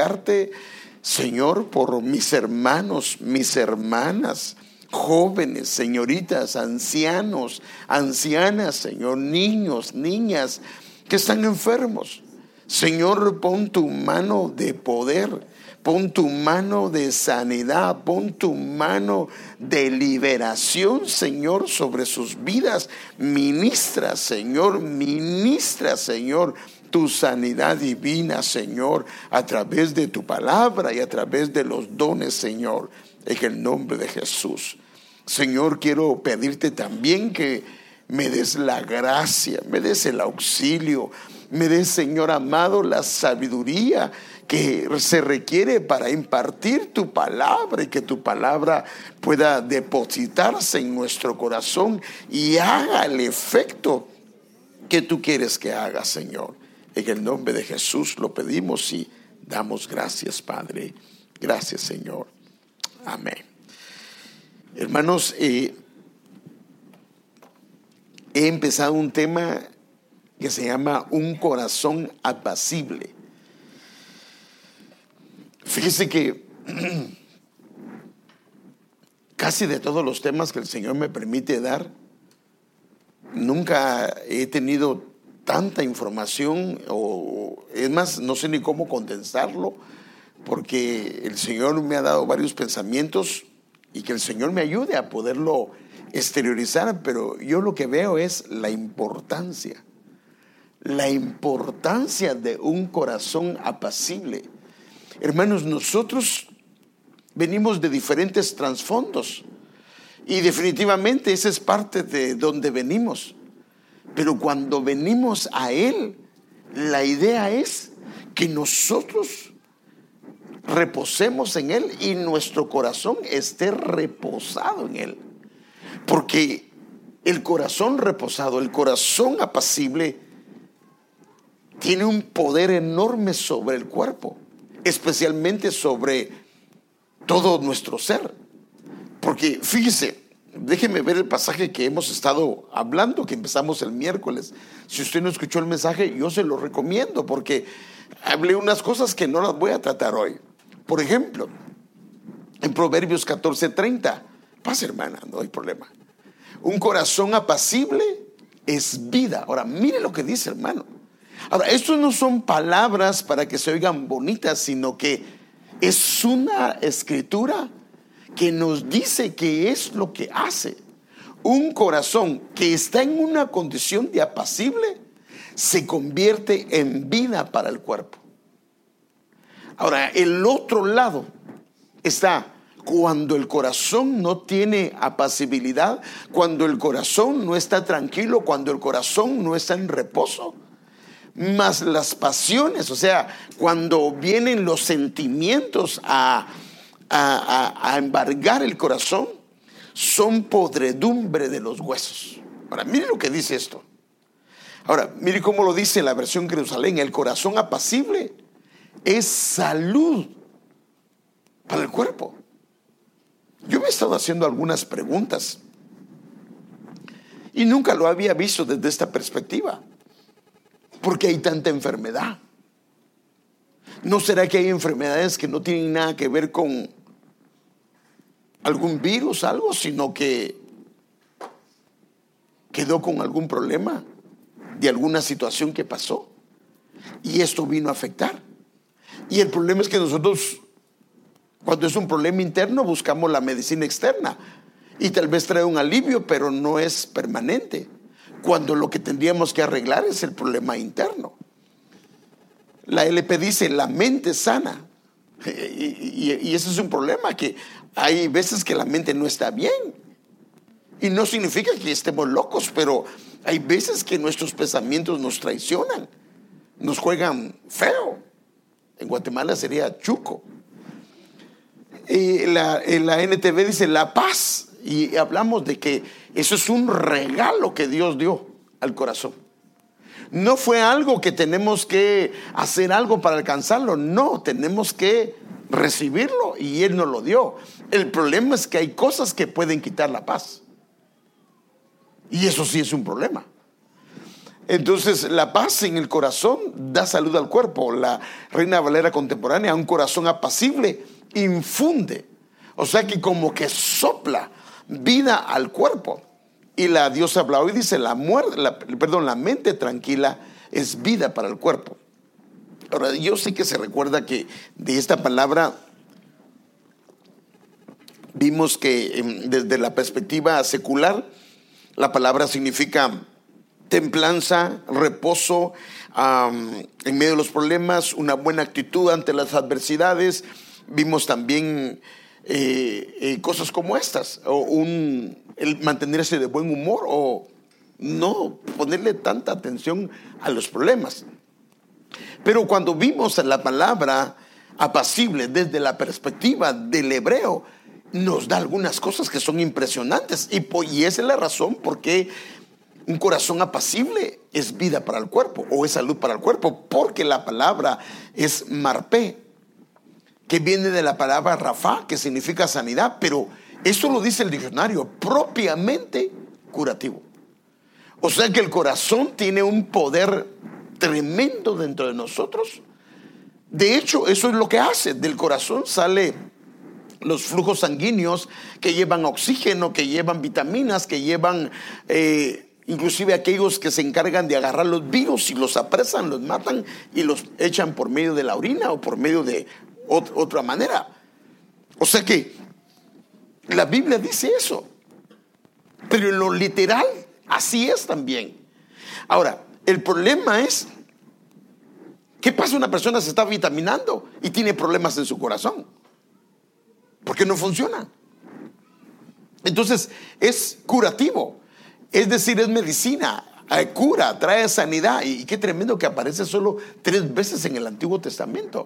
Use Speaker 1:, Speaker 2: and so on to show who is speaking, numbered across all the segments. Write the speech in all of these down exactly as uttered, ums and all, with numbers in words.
Speaker 1: suplicarte, Señor, por mis hermanos, mis hermanas, jóvenes, señoritas, ancianos, ancianas, Señor, niños, niñas que están enfermos. Señor, pon tu mano de poder, pon tu mano de sanidad, pon tu mano de liberación, Señor, sobre sus vidas. Ministra, Señor, ministra, Señor, tu sanidad divina, Señor, a través de tu palabra y a través de los dones, Señor, en el nombre de Jesús. Señor, quiero pedirte también que me des la gracia, me des el auxilio, me des, Señor amado, la sabiduría que se requiere para impartir tu palabra y que tu palabra pueda depositarse en nuestro corazón y haga el efecto que tú quieres que haga, Señor. En el nombre de Jesús lo pedimos y damos gracias, Padre. Gracias, Señor. Amén. Hermanos, eh, he empezado un tema que se llama un corazón apacible. Fíjese que casi de todos los temas que el Señor me permite dar, nunca he tenido tanta información, o es más, no sé ni cómo condensarlo, porque el Señor me ha dado varios pensamientos y que el Señor me ayude a poderlo exteriorizar, pero yo lo que veo es la importancia, la importancia de un corazón apacible. Hermanos, nosotros venimos de diferentes trasfondos y definitivamente esa es parte de donde venimos. Pero cuando venimos a Él, la idea es que nosotros reposemos en Él y nuestro corazón esté reposado en Él. Porque el corazón reposado, el corazón apacible, tiene un poder enorme sobre el cuerpo, especialmente sobre todo nuestro ser. Porque fíjese, déjeme ver el pasaje que hemos estado hablando, que empezamos el miércoles. Si usted no escuchó el mensaje, yo se lo recomiendo, porque hablé unas cosas que no las voy a tratar hoy. Por ejemplo, en Proverbios catorce treinta, pase, hermana, no hay problema. Un corazón apacible es vida. Ahora, mire lo que dice, hermano. Ahora, esto no son palabras para que se oigan bonitas, sino que es una escritura que nos dice qué es lo que hace. Un corazón que está en una condición de apacible se convierte en vida para el cuerpo. Ahora, el otro lado está cuando el corazón no tiene apacibilidad, cuando el corazón no está tranquilo, cuando el corazón no está en reposo, más las pasiones, o sea, cuando vienen los sentimientos a, a, a, a embargar el corazón, son podredumbre de los huesos. Ahora, mire lo que dice esto. Ahora, mire cómo lo dice en la versión Jerusalén: el corazón apacible es salud para el cuerpo. Yo me he estado haciendo algunas preguntas y nunca lo había visto desde esta perspectiva. ¿Por qué hay tanta enfermedad? ¿No será que hay enfermedades que no tienen nada que ver con algún virus, algo, sino que quedó con algún problema de alguna situación que pasó y esto vino a afectar? Y el problema es que nosotros, cuando es un problema interno, buscamos la medicina externa y tal vez trae un alivio, pero no es permanente, cuando lo que tendríamos que arreglar es el problema interno. La L P dice la mente sana, y, y, y ese es un problema, que hay veces que la mente no está bien y no significa que estemos locos, pero hay veces que nuestros pensamientos nos traicionan, nos juegan feo. En Guatemala sería chuco. Y la, la N T V dice la paz, y hablamos de que eso es un regalo que Dios dio al corazón. No fue algo que tenemos que hacer algo para alcanzarlo, no, tenemos que recibirlo y Él nos lo dio. El problema es que hay cosas que pueden quitar la paz, y eso sí es un problema. Entonces, la paz en el corazón da salud al cuerpo. La Reina Valera contemporánea, un corazón apacible infunde, o sea que como que sopla vida al cuerpo. Y la diosa habla hoy, dice, la muerte, la, perdón, la mente tranquila es vida para el cuerpo. Ahora, yo sé que se recuerda que de esta palabra vimos que desde la perspectiva secular, la palabra significa templanza, reposo um, en medio de los problemas, una buena actitud ante las adversidades. Vimos también eh, eh, cosas como estas, o un, el mantenerse de buen humor o no ponerle tanta atención a los problemas. Pero cuando vimos la palabra apacible desde la perspectiva del hebreo, nos da algunas cosas que son impresionantes. Y, y esa es la razón por qué un corazón apacible es vida para el cuerpo o es salud para el cuerpo, porque la palabra es marpé, que viene de la palabra rafá, que significa sanidad, pero eso lo dice el diccionario, propiamente curativo. O sea que el corazón tiene un poder tremendo dentro de nosotros. De hecho, eso es lo que hace. Del corazón sale los flujos sanguíneos que llevan oxígeno, que llevan vitaminas, que llevan eh, inclusive aquellos que se encargan de agarrar los virus y los apresan, los matan y los echan por medio de la orina o por medio de ot- otra manera. O sea que la Biblia dice eso, pero en lo literal así es también. Ahora, el problema es, ¿qué pasa? Una persona se está vitaminando y tiene problemas en su corazón, porque no funciona. Entonces es curativo, es decir, es medicina, cura, trae sanidad. Y qué tremendo que aparece solo tres veces en el Antiguo Testamento.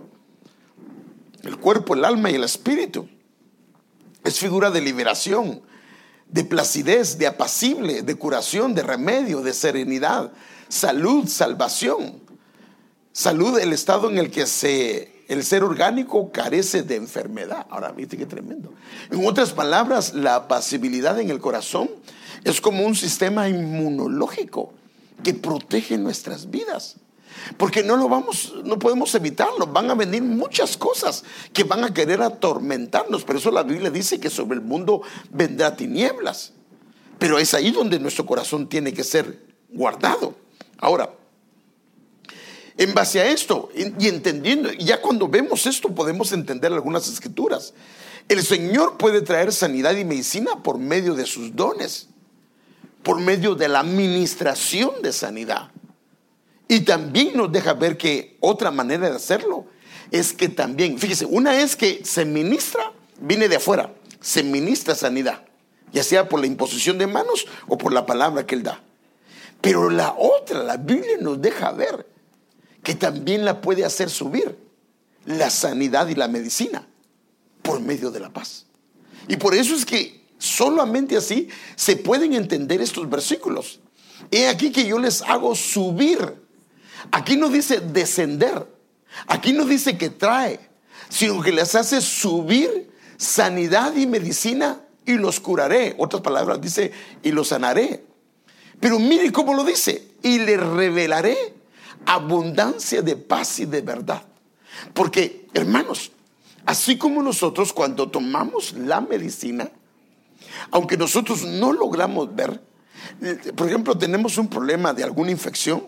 Speaker 1: El cuerpo, el alma y el espíritu. Es figura de liberación, de placidez, de apacible, de curación, de remedio, de serenidad, salud, salvación. Salud, el estado en el que se, el ser orgánico carece de enfermedad. Ahora, viste qué tremendo. En otras palabras, la apacibilidad en el corazón es como un sistema inmunológico que protege nuestras vidas. Porque no lo vamos, no podemos evitarlo. Van a venir muchas cosas que van a querer atormentarnos. Por eso la Biblia dice que sobre el mundo vendrá tinieblas. Pero es ahí donde nuestro corazón tiene que ser guardado. Ahora, en base a esto y entendiendo, ya cuando vemos esto podemos entender algunas escrituras. El Señor puede traer sanidad y medicina por medio de sus dones, por medio de la administración de sanidad. Y también nos deja ver que otra manera de hacerlo es que también, fíjese, una es que se ministra, viene de afuera, se ministra sanidad, ya sea por la imposición de manos o por la palabra que Él da. Pero la otra, la Biblia nos deja ver que también la puede hacer subir, la sanidad y la medicina, por medio de la paz. Y por eso es que solamente así se pueden entender estos versículos. He aquí que yo les hago subir. Aquí no dice descender, aquí no dice que trae, sino que les hace subir sanidad y medicina y los curaré. Otras palabras dice, y los sanaré. Pero mire cómo lo dice, y les revelaré abundancia de paz y de verdad. Porque, hermanos, así como nosotros cuando tomamos la medicina, aunque nosotros no logramos ver, por ejemplo, tenemos un problema de alguna infección,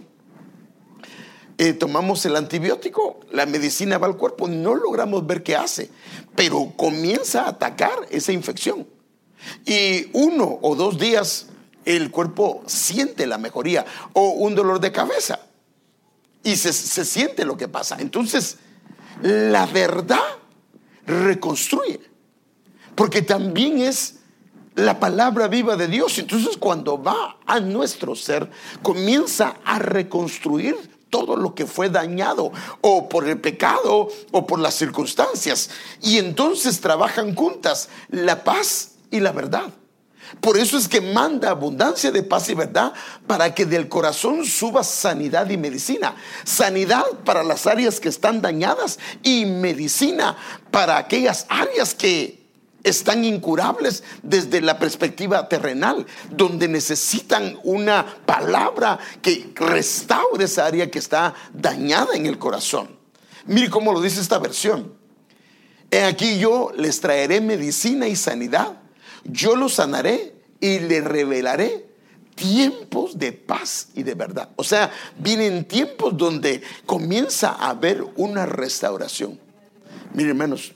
Speaker 1: eh, tomamos el antibiótico, la medicina va al cuerpo, no logramos ver qué hace, pero comienza a atacar esa infección. Y uno o dos días el cuerpo siente la mejoría, o un dolor de cabeza, y se, se siente lo que pasa. Entonces, la verdad reconstruye, porque también es la palabra viva de Dios. Entonces, cuando va a nuestro ser, comienza a reconstruir todo lo que fue dañado, o por el pecado, o por las circunstancias. Y entonces trabajan juntas la paz y la verdad. Por eso es que manda abundancia de paz y verdad, para que del corazón suba sanidad y medicina. Sanidad para las áreas que están dañadas, y medicina para aquellas áreas que están incurables desde la perspectiva terrenal, donde necesitan una palabra que restaure esa área que está dañada en el corazón. Mire cómo lo dice esta versión: he aquí yo les traeré medicina y sanidad, yo los sanaré y les revelaré tiempos de paz y de verdad. O sea, vienen tiempos donde comienza a haber una restauración. Miren, hermanos,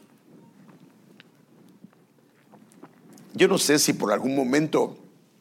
Speaker 1: yo no sé si por algún momento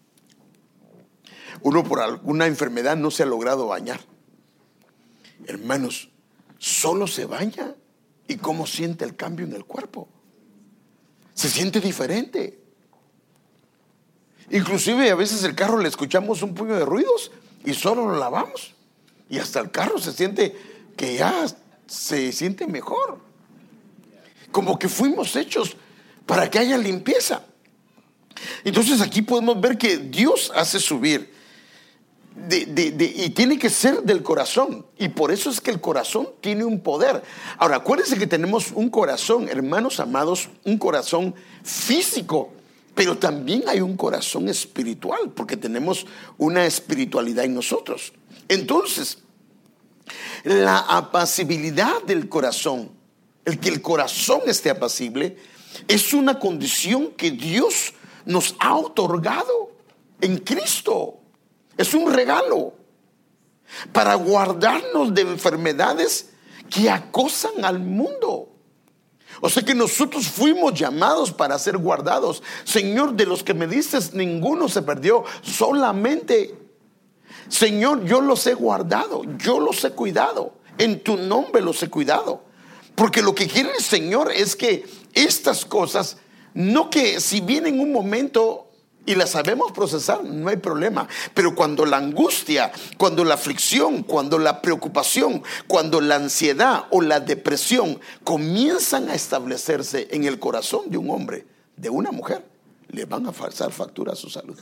Speaker 1: uno por alguna enfermedad no se ha logrado bañar. Hermanos, solo se baña y cómo siente el cambio en el cuerpo. Se siente diferente. Inclusive a veces el carro le escuchamos un puño de ruidos y solo lo lavamos y hasta el carro se siente que ya se siente mejor, como que fuimos hechos para que haya limpieza. Entonces aquí podemos ver que Dios hace subir de, de, de, y tiene que ser del corazón, y por eso es que el corazón tiene un poder. Ahora acuérdense que tenemos un corazón, hermanos amados, un corazón físico, pero también hay un corazón espiritual, porque tenemos una espiritualidad en nosotros. Entonces, la apacibilidad del corazón, el que el corazón esté apacible, es una condición que Dios nos ha otorgado en Cristo. Es un regalo para guardarnos de enfermedades que acosan al mundo. O sea que nosotros fuimos llamados para ser guardados. Señor, de los que me dices, ninguno se perdió, solamente, Señor, yo los he guardado, yo los he cuidado, en tu nombre los he cuidado. Porque lo que quiere el Señor es que estas cosas, no que si vienen un momento y las sabemos procesar, no hay problema, pero cuando la angustia, cuando la aflicción, cuando la preocupación, cuando la ansiedad o la depresión comienzan a establecerse en el corazón de un hombre, de una mujer, le van a pasar factura a su salud.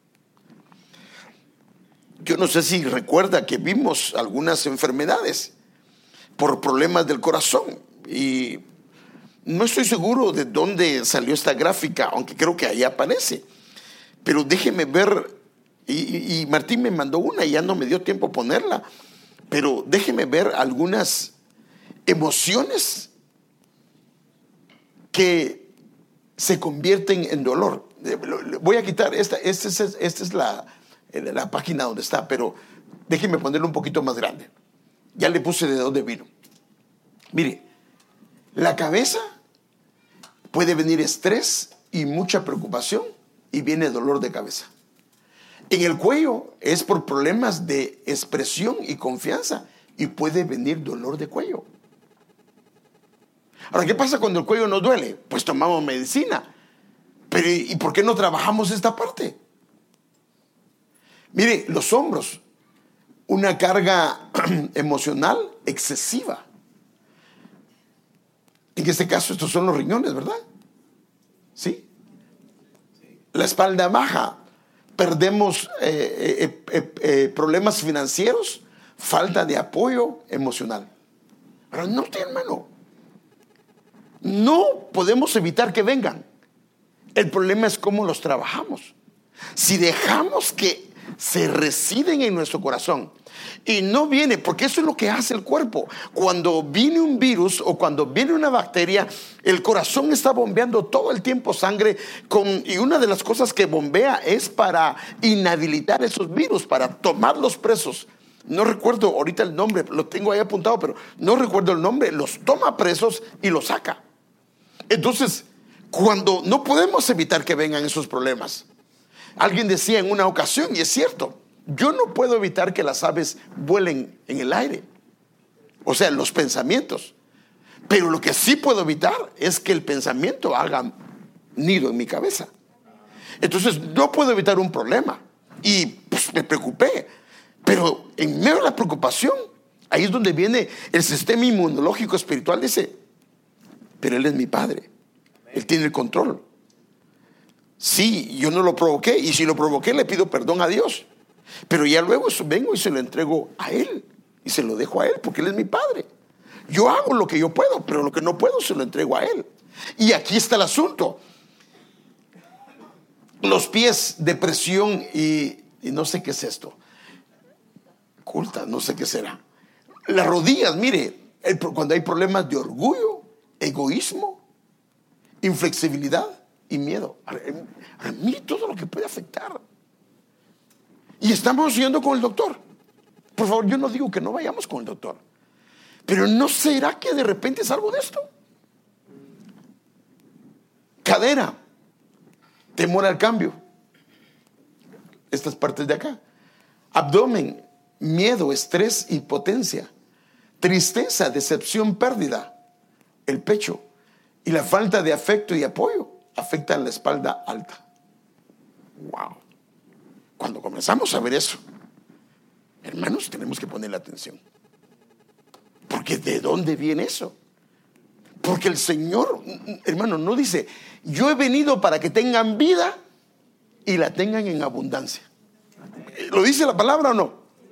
Speaker 1: Yo no sé si recuerda que vimos algunas enfermedades por problemas del corazón, y no estoy seguro de dónde salió esta gráfica, aunque creo que ahí aparece. Pero déjeme ver, y, y, y Martín me mandó una y ya no me dio tiempo ponerla, pero déjeme ver algunas emociones que se convierten en dolor. Voy a quitar, esta, esta es, esta es la, la página donde está, pero déjeme ponerlo un poquito más grande. Ya le puse de dónde vino. Mire, la cabeza puede venir estrés y mucha preocupación, y viene dolor de cabeza. En el cuello es por problemas de expresión y confianza, y puede venir dolor de cuello. Ahora, ¿qué pasa cuando el cuello nos duele? Pues tomamos medicina. Pero ¿y por qué no trabajamos esta parte? Mire, los hombros, una carga emocional excesiva. En este caso estos son los riñones, ¿verdad? ¿Sí? La espalda baja, perdemos eh, eh, eh, eh, problemas financieros, falta de apoyo emocional. Pero no, hermano, no podemos evitar que vengan. El problema es cómo los trabajamos. Si dejamos que se residen en nuestro corazón y no viene, porque eso es lo que hace el cuerpo. Cuando viene un virus o cuando viene una bacteria, el corazón está bombeando todo el tiempo sangre con, y una de las cosas que bombea es para inhabilitar esos virus, para tomarlos presos. No recuerdo ahorita el nombre, lo tengo ahí apuntado, pero no recuerdo el nombre. Los toma presos y los saca. Entonces, cuando no podemos evitar que vengan esos problemas. Alguien decía en una ocasión, y es cierto, yo no puedo evitar que las aves vuelen en el aire, o sea, los pensamientos, pero lo que sí puedo evitar es que el pensamiento haga nido en mi cabeza. Entonces no puedo evitar un problema, y pues, me preocupé, pero en medio de la preocupación, ahí es donde viene el sistema inmunológico espiritual. Dice, pero Él es mi Padre, Él tiene el control. Sí, yo no lo provoqué, y si lo provoqué le pido perdón a Dios, pero ya luego vengo y se lo entrego a Él, y se lo dejo a Él, porque Él es mi Padre. Yo hago lo que yo puedo, pero lo que no puedo se lo entrego a Él. Y aquí está el asunto. Los pies, depresión y, y no sé qué es esto. Culta, no sé qué será. Las rodillas, mire, el, cuando hay problemas de orgullo, egoísmo, inflexibilidad y miedo. A, a mí todo lo que puede afectar. Y estamos yendo con el doctor. Por favor, yo no digo que no vayamos con el doctor, pero ¿no será que de repente es algo de esto? Cadera, temor al cambio, estas partes de acá. Abdomen, miedo, estrés, impotencia, tristeza, decepción, pérdida. El pecho y la falta de afecto y apoyo afectan la espalda alta. Wow. Cuando comenzamos a ver eso, hermanos, tenemos que ponerle atención. Porque ¿de dónde viene eso? Porque el Señor, hermano, no dice: yo he venido para que tengan vida y la tengan en abundancia. ¿Lo dice la palabra o no?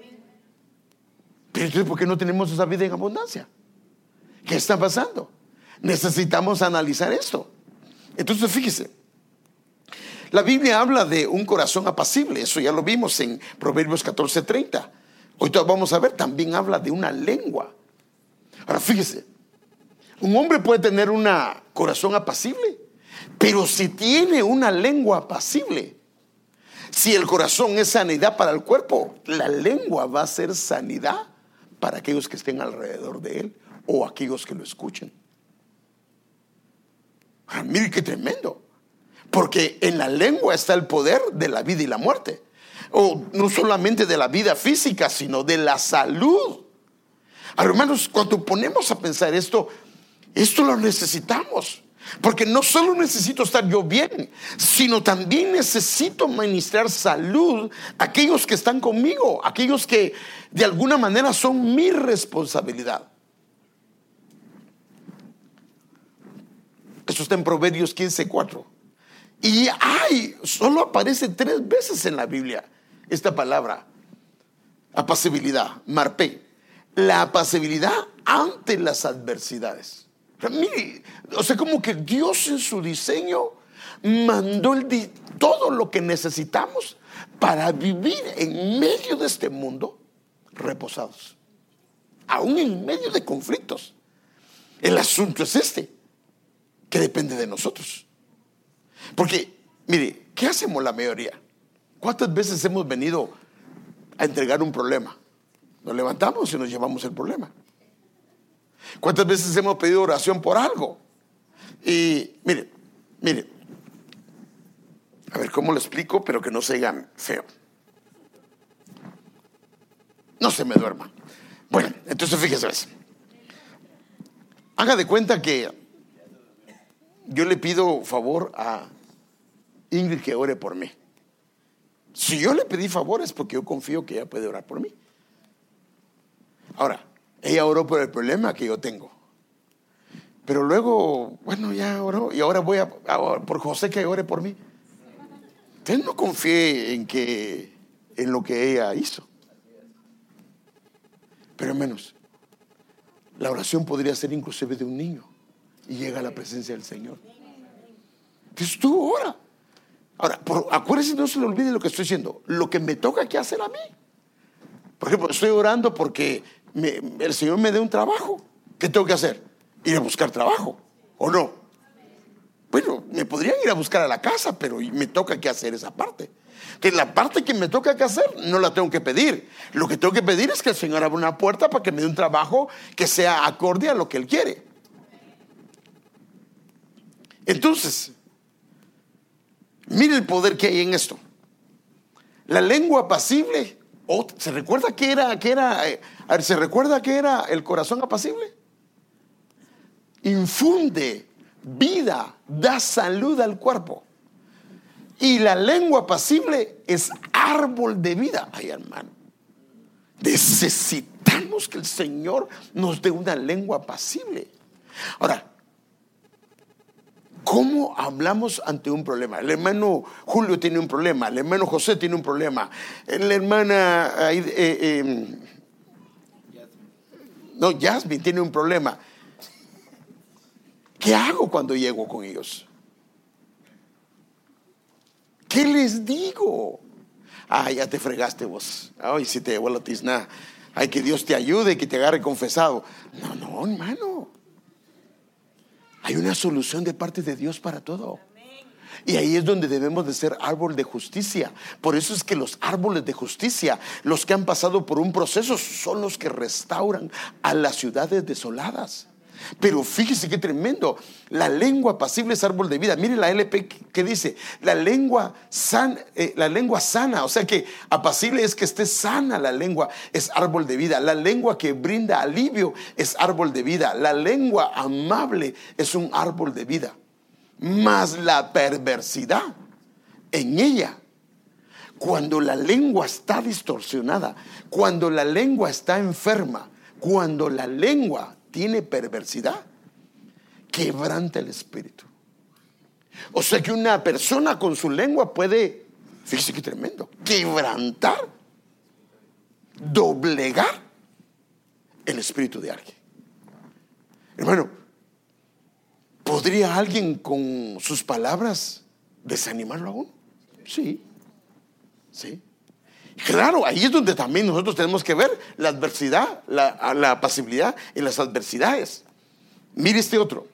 Speaker 1: Pero entonces, ¿por qué no tenemos esa vida en abundancia? ¿Qué está pasando? Necesitamos analizar esto. Entonces, fíjese, la Biblia habla de un corazón apacible. Eso ya lo vimos en Proverbios catorce treinta. Hoy vamos a ver, también habla de una lengua. Ahora, fíjese, un hombre puede tener un corazón apacible, pero si tiene una lengua apacible, si el corazón es sanidad para el cuerpo, la lengua va a ser sanidad para aquellos que estén alrededor de él o aquellos que lo escuchen. Ah, mire qué tremendo. Porque en la lengua está el poder de la vida y la muerte. O no solamente de la vida física, sino de la salud. Ahora, hermanos, cuando ponemos a pensar esto, esto lo necesitamos. Porque no solo necesito estar yo bien, sino también necesito ministrar salud a aquellos que están conmigo, aquellos que de alguna manera son mi responsabilidad. Eso está en Proverbios quince cuatro. Y ay, solo aparece tres veces en la Biblia esta palabra: apacibilidad, marpé. La apacibilidad ante las adversidades. O sea, mire, o sea, como que Dios en su diseño mandó el di- todo lo que necesitamos para vivir en medio de este mundo reposados, aún en medio de conflictos. El asunto es este, que depende de nosotros. Porque, mire, ¿qué hacemos la mayoría? ¿Cuántas veces hemos venido a entregar un problema? Nos levantamos y nos llevamos el problema. ¿Cuántas veces hemos pedido oración por algo? Y mire, mire, a ver cómo lo explico, pero que no se digan feo. No se me duerma. Bueno, entonces fíjese eso. Haga de cuenta que yo le pido favor a Ingrid que ore por mí. Si yo le pedí favor es porque yo confío que ella puede orar por mí. Ahora, ella oró por el problema que yo tengo. Pero luego, bueno, ya oró y ahora voy a, a por José que ore por mí. Usted no confíe en que en lo que ella hizo. Pero menos, la oración podría ser inclusive de un niño y llega a la presencia del Señor. Entonces tú ora. Ahora, por, acuérdese, no se le olvide lo que estoy diciendo. Lo que me toca que hacer a mí. Por ejemplo, estoy orando porque me, el Señor me dé un trabajo. ¿Qué tengo que hacer? Ir a buscar trabajo, ¿o no? Bueno, me podrían ir a buscar a la casa, pero me toca que hacer esa parte. Que la parte que me toca que hacer no la tengo que pedir. Lo que tengo que pedir es que el Señor abra una puerta para que me dé un trabajo que sea acorde a lo que Él quiere. Entonces, mire el poder que hay en esto. La lengua apacible, oh, ¿se recuerda que era, que era, eh, a ver, ¿se recuerda que era el corazón apacible? Infunde vida, da salud al cuerpo. Y la lengua apacible es árbol de vida. Ay, hermano, necesitamos que el Señor nos dé una lengua apacible. Ahora, ¿cómo hablamos ante un problema? El hermano Julio tiene un problema, el hermano José tiene un problema, la hermana eh, eh, no, Jasmine tiene un problema. ¿Qué hago cuando llego con ellos? ¿qué les digo? Ah, ya te fregaste vos. Ay, si te llevó la tizna. Ay, que Dios te ayude, que te agarre confesado. No, no, hermano. Hay una solución de parte de Dios para todo. Y ahí es donde debemos de ser árbol de justicia. Por eso es que los árboles de justicia, los que han pasado por un proceso, son los que restauran a las ciudades desoladas. Pero fíjese qué tremendo. La lengua apacible es árbol de vida. Mire la L P que dice, la lengua sana, eh, la lengua sana, o sea que apacible es que esté sana la lengua, es árbol de vida. La lengua que brinda alivio es árbol de vida. La lengua amable es un árbol de vida. Mas la perversidad en ella, cuando la lengua está distorsionada, cuando la lengua está enferma, cuando la lengua tiene perversidad, quebranta el espíritu. O sea que una persona con su lengua puede, fíjese qué tremendo, quebrantar, doblegar el espíritu de alguien. Hermano, ¿podría alguien con sus palabras desanimarlo a uno? Sí, sí. Claro, ahí es donde también nosotros tenemos que ver la adversidad, la, la apacibilidad y las adversidades. Mire este otro.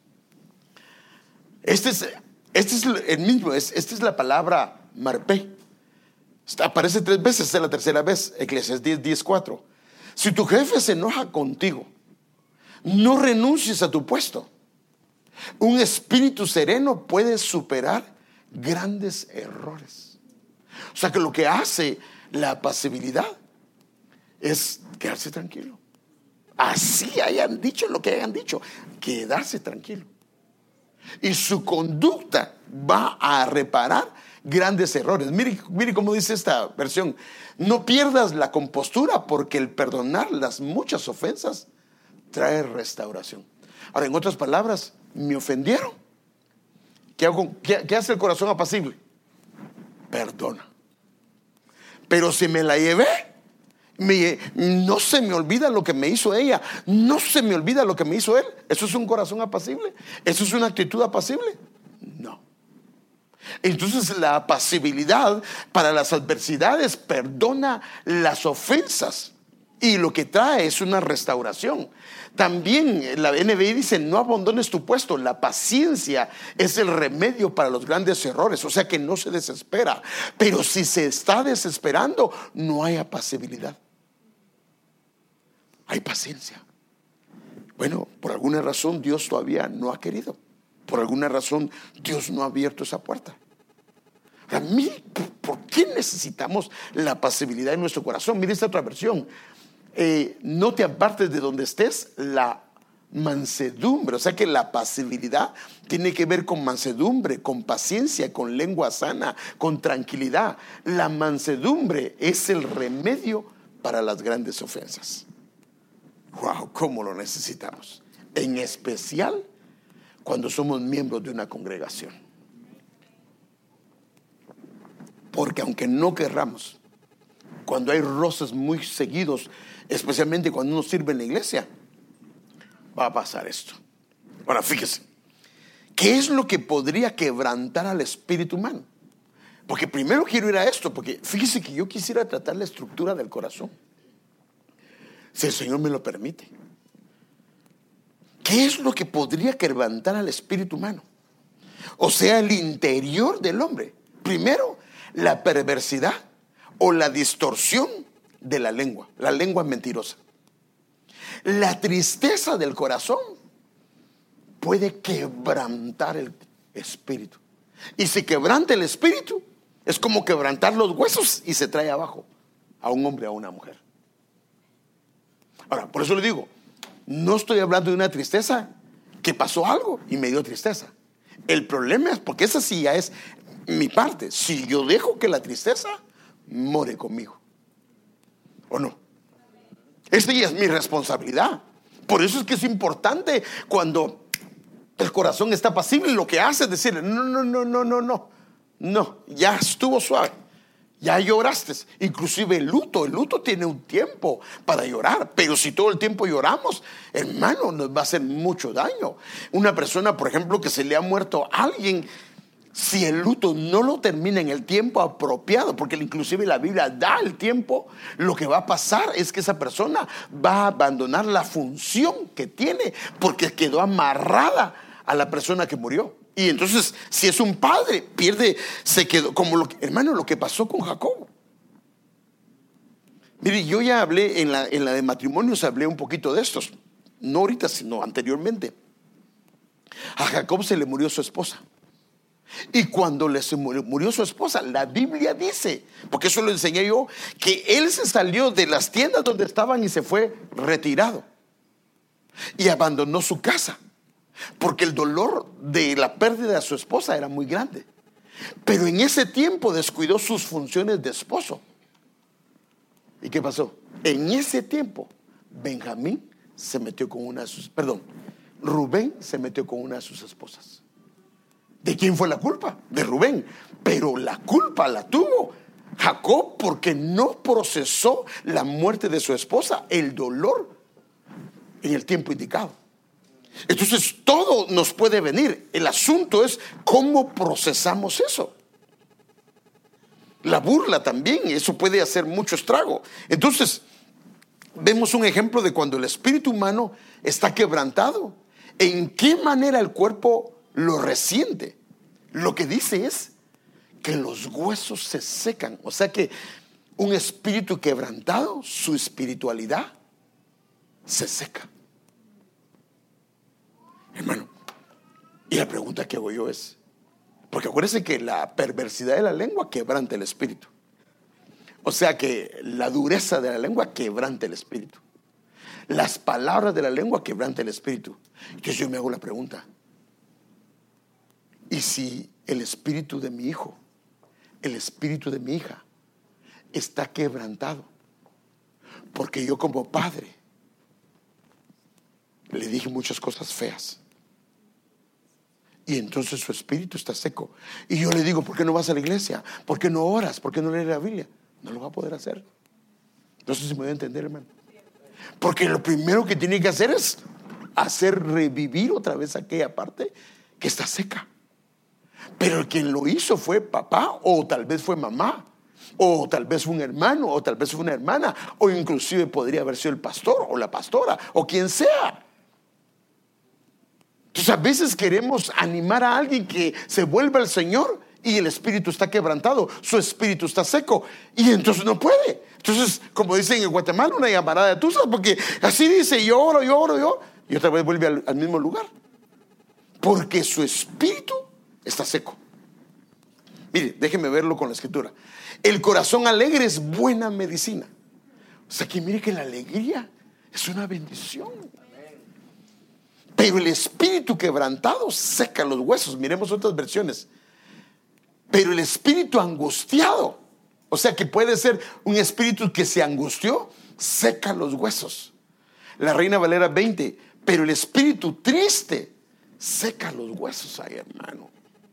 Speaker 1: Este es, este es el mismo, es, esta es la palabra marpé. Aparece tres veces, esta es la tercera vez, Eclesiastés diez cuatro. Si tu jefe se enoja contigo, no renuncies a tu puesto. Un espíritu sereno puede superar grandes errores. O sea que lo que hace la apacibilidad es quedarse tranquilo. Así hayan dicho lo que hayan dicho, quedarse tranquilo. Y su conducta va a reparar grandes errores. Mire, mire cómo dice esta versión. No pierdas la compostura, porque el perdonar las muchas ofensas trae restauración. Ahora, en otras palabras, me ofendieron. ¿Qué hago? ¿Qué, qué hace el corazón apacible? Perdona. Pero si me la llevé, me, no se me olvida lo que me hizo ella, no se me olvida lo que me hizo él. ¿Eso es un corazón apacible? ¿Eso es una actitud apacible? No. Entonces la apacibilidad para las adversidades perdona las ofensas, y lo que trae es una restauración. También la N B I dice, no abandones tu puesto. La paciencia es el remedio para los grandes errores. O sea que no se desespera. Pero si se está desesperando, no hay apacibilidad. Hay paciencia. Bueno, por alguna razón Dios todavía no ha querido. Por alguna razón Dios no ha abierto esa puerta. A mí, ¿por qué necesitamos la apacibilidad en nuestro corazón? Mire esta otra versión. Eh, no te apartes de donde estés la mansedumbre. O sea que la apacibilidad tiene que ver con mansedumbre, con paciencia, con lengua sana, con tranquilidad. La mansedumbre es el remedio para las grandes ofensas. Wow, cómo lo necesitamos. En especial cuando somos miembros de una congregación. Porque aunque no querramos, cuando hay roces muy seguidos, especialmente cuando uno sirve en la iglesia, va a pasar esto. Ahora fíjese, ¿qué es lo que podría quebrantar al espíritu humano? Porque primero quiero ir a esto, porque fíjese que yo quisiera tratar la estructura del corazón, si el Señor me lo permite. ¿Qué es lo que podría quebrantar al espíritu humano? O sea, el interior del hombre. Primero, la perversidad o la distorsión de la lengua. La lengua es mentirosa. La tristeza del corazón puede quebrantar el espíritu. Y si quebranta el espíritu, es como quebrantar los huesos y se trae abajo a un hombre o a una mujer. Ahora, por eso le digo, no estoy hablando de una tristeza que pasó algo y me dio tristeza. El problema es, porque esa sí ya es mi parte, si yo dejo que la tristeza more conmigo, ¿o no? Esta ya es mi responsabilidad. Por eso es que es importante cuando el corazón está apacible, lo que hace es decirle, no, no, no, no, no, no, no, ya estuvo suave, ya lloraste. Inclusive el luto, el luto tiene un tiempo para llorar, pero si todo el tiempo lloramos, hermano, nos va a hacer mucho daño. Una persona, por ejemplo, que se le ha muerto a alguien, si el luto no lo termina en el tiempo apropiado, porque inclusive la Biblia da el tiempo, lo que va a pasar es que esa persona va a abandonar la función que tiene, porque quedó amarrada a la persona que murió. Y entonces, si es un padre, pierde, se quedó, como lo que, hermano, lo que pasó con Jacob. Mire, yo ya hablé en la, en la de matrimonios, hablé un poquito de estos, no ahorita, sino anteriormente. A Jacob se le murió su esposa. Y cuando le se murió, murió su esposa, la Biblia dice, porque eso lo enseñé yo, que él se salió de las tiendas donde estaban y se fue retirado y abandonó su casa, porque el dolor de la pérdida de su esposa era muy grande. Pero en ese tiempo descuidó sus funciones de esposo. ¿Y qué pasó? En ese tiempo Benjamín se metió con una de sus, perdón, Rubén se metió con una de sus esposas. ¿De quién fue la culpa? De Rubén. Pero la culpa la tuvo Jacob, porque no procesó la muerte de su esposa, el dolor, en el tiempo indicado. Entonces todo nos puede venir. El asunto es cómo procesamos eso. La burla también, eso puede hacer mucho estrago. Entonces vemos un ejemplo de cuando el espíritu humano está quebrantado, en qué manera el cuerpo lo resiente. Lo que dice es que los huesos se secan. O sea que un espíritu quebrantado, su espiritualidad se seca. Hermano, y la pregunta que hago yo es, porque acuérdense que la perversidad de la lengua quebranta el espíritu. O sea que la dureza de la lengua quebranta el espíritu. Las palabras de la lengua quebranta el espíritu. Entonces yo me hago la pregunta, ¿y si el espíritu de mi hijo, el espíritu de mi hija está quebrantado? Porque yo como padre le dije muchas cosas feas, y entonces su espíritu está seco. Y yo le digo, ¿por qué no vas a la iglesia? ¿Por qué no oras? ¿Por qué no lees la Biblia? No lo va a poder hacer. No sé si me voy a entender, hermano. Porque lo primero que tiene que hacer es hacer revivir otra vez aquella parte que está seca. Pero quien lo hizo fue papá, o tal vez fue mamá, o tal vez fue un hermano, o tal vez fue una hermana, o inclusive podría haber sido el pastor o la pastora, o quien sea. Entonces a veces queremos animar a alguien que se vuelva al Señor y el espíritu está quebrantado, su espíritu está seco, y entonces no puede. Entonces, como dicen en Guatemala, una llamarada de tuzas, porque así dice, yo oro, yo oro, yo, y otra vez vuelve al, al mismo lugar, porque su espíritu está seco. Mire, déjeme verlo con la escritura. El corazón alegre es buena medicina. O sea que mire que la alegría es una bendición. Pero el espíritu quebrantado seca los huesos. Miremos otras versiones. Pero el espíritu angustiado, o sea que puede ser un espíritu que se angustió, seca los huesos. La Reina Valera veinte. Pero el espíritu triste seca los huesos. Ay, hermano.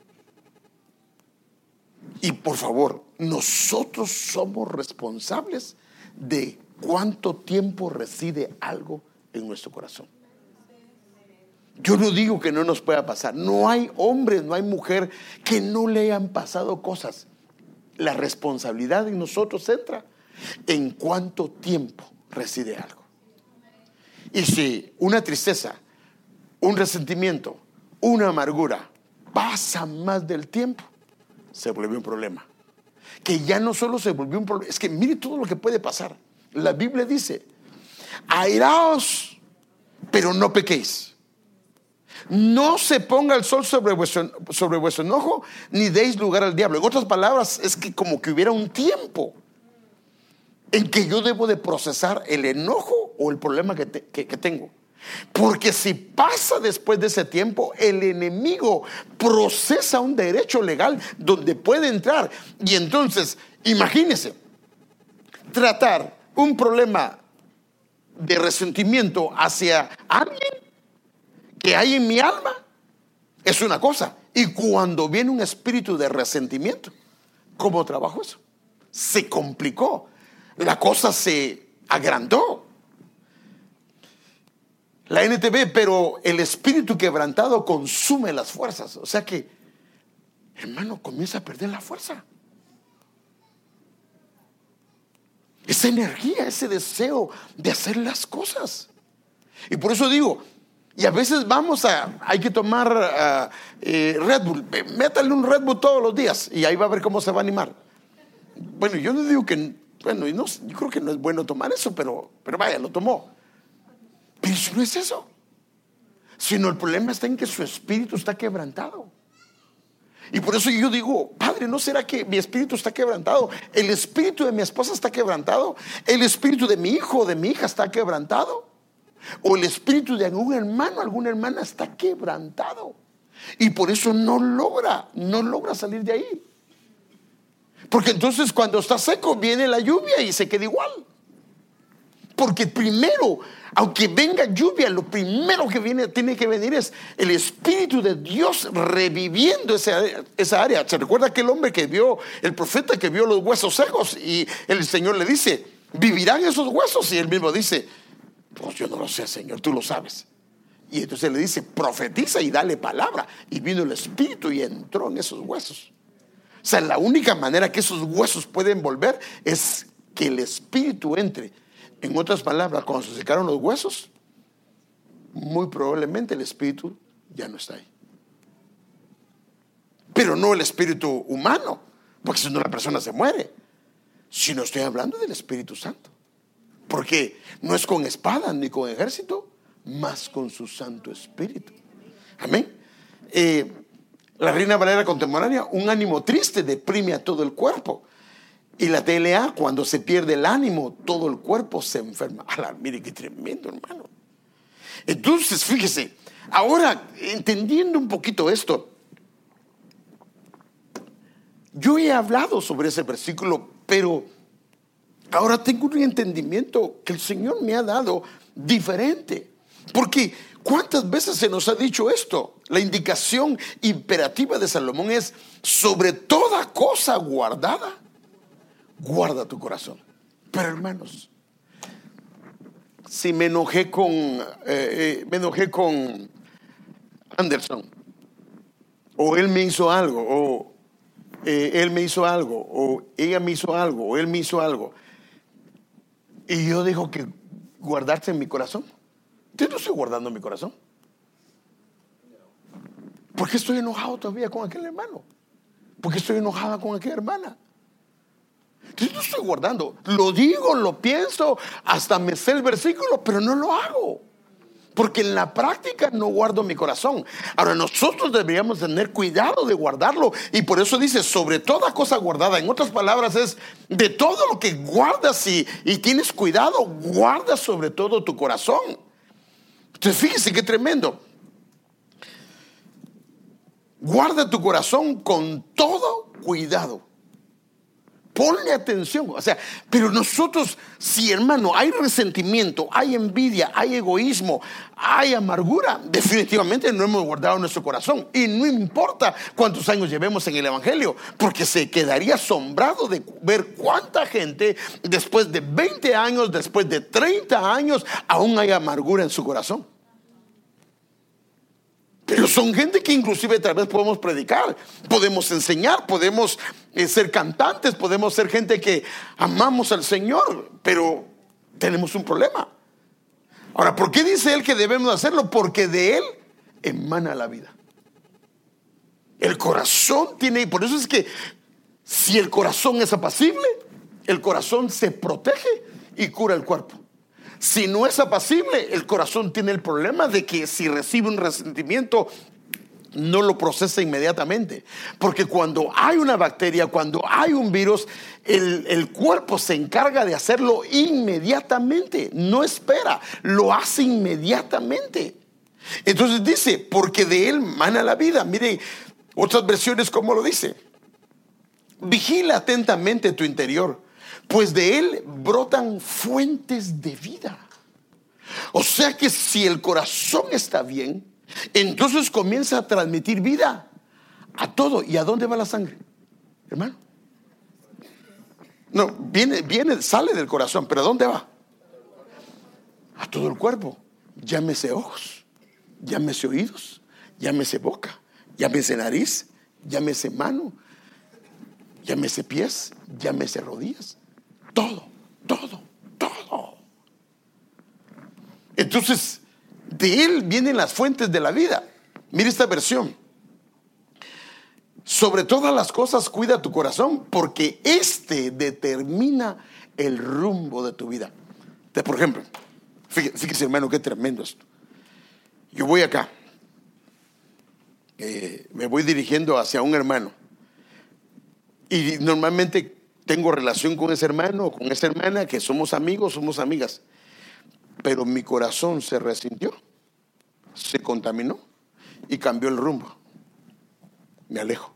Speaker 1: Y por favor, nosotros somos responsables de cuánto tiempo reside algo en nuestro corazón. Yo no digo que no nos pueda pasar. No hay hombre, no hay mujer que no le hayan pasado cosas. La responsabilidad en nosotros entra en cuánto tiempo reside algo. Y si una tristeza, un resentimiento, una amargura pasa más del tiempo, se volvió un problema. Que ya no solo se volvió un problema, es que mire todo lo que puede pasar. La Biblia dice, airaos, pero no pequéis. No se ponga el sol sobre vuestro, sobre vuestro enojo, ni deis lugar al diablo. En otras palabras, es que como que hubiera un tiempo en que yo debo de procesar el enojo o el problema que, te, que, que tengo. Porque si pasa después de ese tiempo, el enemigo procesa un derecho legal donde puede entrar. Y entonces, imagínese, tratar un problema de resentimiento hacia alguien que hay en mi alma es una cosa. Y cuando viene un espíritu de resentimiento, ¿cómo trabajo eso? Se complicó, la cosa se agrandó. La N T V, pero el espíritu quebrantado consume las fuerzas. O sea que hermano, comienza a perder la fuerza. Esa energía, ese deseo de hacer las cosas. Y por eso digo, y a veces vamos a, hay que tomar uh, eh, Red Bull, métale un Red Bull todos los días y ahí va a ver cómo se va a animar. Bueno, yo no digo que, bueno, y no, yo creo que no es bueno tomar eso, pero, pero vaya, lo tomó. Pero eso no es eso, sino el problema está en que su espíritu está quebrantado. Y por eso yo digo, Padre, ¿no será que mi espíritu está quebrantado? El espíritu de mi esposa está quebrantado. El espíritu de mi hijo o de mi hija está quebrantado. O el espíritu de algún hermano, alguna hermana está quebrantado. Y por eso no logra, no logra salir de ahí. Porque entonces cuando está seco viene la lluvia y se queda igual. Porque primero, aunque venga lluvia, lo primero que viene, tiene que venir es el Espíritu de Dios reviviendo esa, esa área. ¿Se recuerda aquel hombre que vio, el profeta que vio los huesos secos? Y el Señor le dice, ¿vivirán esos huesos? Y él mismo dice, pues yo no lo sé, Señor, tú lo sabes. Y entonces le dice, profetiza y dale palabra. Y vino el Espíritu y entró en esos huesos. O sea, la única manera que esos huesos pueden volver es que el Espíritu entre. En otras palabras, cuando se secaron los huesos, muy probablemente el espíritu ya no está ahí. Pero no el espíritu humano, porque si no la persona se muere. Sino estoy hablando del Espíritu Santo. Porque no es con espada ni con ejército, más con su Santo Espíritu. Amén. Eh, la Reina Valera contemporánea, un ánimo triste deprime a todo el cuerpo. Y la T L A, cuando se pierde el ánimo, todo el cuerpo se enferma. ¡Hala! Mire qué tremendo, hermano. Entonces, fíjese, ahora entendiendo un poquito esto, yo he hablado sobre ese versículo, pero ahora tengo un entendimiento que el Señor me ha dado diferente. Porque ¿cuántas veces se nos ha dicho esto? La indicación imperativa de Salomón es: sobre toda cosa guardada, guarda tu corazón. Pero hermanos, si me enojé con eh, eh, me enojé con Anderson, o él me hizo algo, o eh, él me hizo algo, o ella me hizo algo, o él me hizo algo, y yo digo que guardarse en mi corazón, yo no estoy guardando en mi corazón. ¿Por qué estoy enojado todavía con aquel hermano? ¿Por qué estoy enojada con aquella hermana? Yo no estoy guardando, lo digo, lo pienso, hasta me sé el versículo, pero no lo hago, porque en la práctica no guardo mi corazón. Ahora nosotros deberíamos tener cuidado de guardarlo, y por eso dice sobre toda cosa guardada. En otras palabras es de todo lo que guardas y, y tienes cuidado, guarda sobre todo tu corazón. Entonces fíjese qué tremendo. Guarda tu corazón con todo cuidado. Ponle atención, o sea, pero nosotros, si hermano, hay resentimiento, hay envidia, hay egoísmo, hay amargura, definitivamente no hemos guardado nuestro corazón. Y no importa cuántos años llevemos en el evangelio, porque se quedaría asombrado de ver cuánta gente después de veinte años, después de treinta años, aún hay amargura en su corazón. Pero son gente que inclusive tal vez podemos predicar, podemos enseñar, podemos eh, ser cantantes, podemos ser gente que amamos al Señor, pero tenemos un problema. Ahora, ¿por qué dice él que debemos hacerlo? Porque de él emana la vida. El corazón tiene, y por eso es que si el corazón es apacible, el corazón se protege y cura el cuerpo. Si no es apacible, el corazón tiene el problema de que si recibe un resentimiento, no lo procesa inmediatamente. Porque cuando hay una bacteria, cuando hay un virus, el, el cuerpo se encarga de hacerlo inmediatamente. No espera, lo hace inmediatamente. Entonces dice, porque de él mana la vida. Miren, otras versiones como lo dice. Vigila atentamente tu interior, pues de él brotan fuentes de vida. O sea que si el corazón está bien, entonces comienza a transmitir vida a todo. ¿Y a dónde va la sangre, hermano? No, viene, viene, sale del corazón, pero ¿a dónde va? A todo el cuerpo. Llámese ojos, llámese oídos, llámese boca, llámese nariz, llámese mano, llámese pies, llámese rodillas, todo, todo, todo. Entonces, de Él vienen las fuentes de la vida. Mire esta versión: sobre todas las cosas cuida tu corazón, porque este determina el rumbo de tu vida. Entonces, por ejemplo, fíjese, fíjese, hermano, qué tremendo esto. Yo voy acá, eh, me voy dirigiendo hacia un hermano, y normalmente tengo relación con ese hermano o con esa hermana, que somos amigos, somos amigas, pero mi corazón se resintió, se contaminó y cambió el rumbo. Me alejo.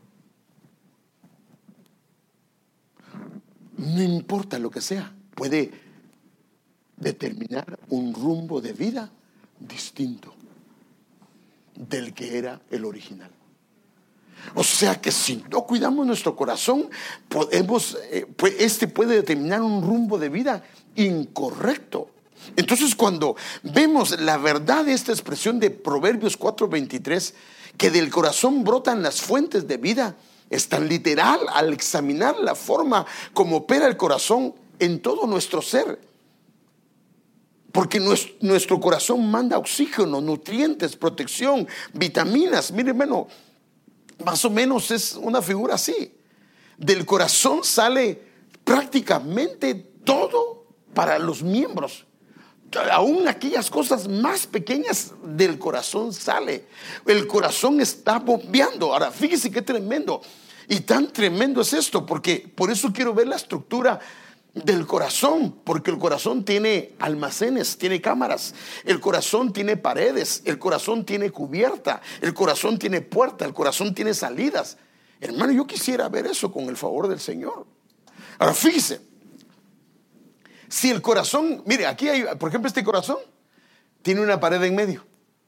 Speaker 1: No importa lo que sea, puede determinar un rumbo de vida distinto del que era el original. O sea que si no cuidamos nuestro corazón, podemos, eh, pues este puede determinar un rumbo de vida incorrecto. Entonces, cuando vemos la verdad de esta expresión de Proverbios cuatro veintitrés, que del corazón brotan las fuentes de vida, es tan literal al examinar la forma como opera el corazón en todo nuestro ser. Porque nuestro corazón manda oxígeno, nutrientes, protección, vitaminas. Mire, hermano, más o menos es una figura así. Del corazón sale prácticamente todo para los miembros. Aún aquellas cosas más pequeñas del corazón sale. El corazón está bombeando. Ahora, fíjese qué tremendo. Y tan tremendo es esto, porque por eso quiero ver la estructura del corazón, porque el corazón tiene almacenes, tiene cámaras, el corazón tiene paredes, el corazón tiene cubierta, el corazón tiene puerta, el corazón tiene salidas. Hermano, yo quisiera ver eso con el favor del Señor. Ahora, fíjese. Si el corazón, mire, aquí hay, por ejemplo, este corazón tiene una pared en medio.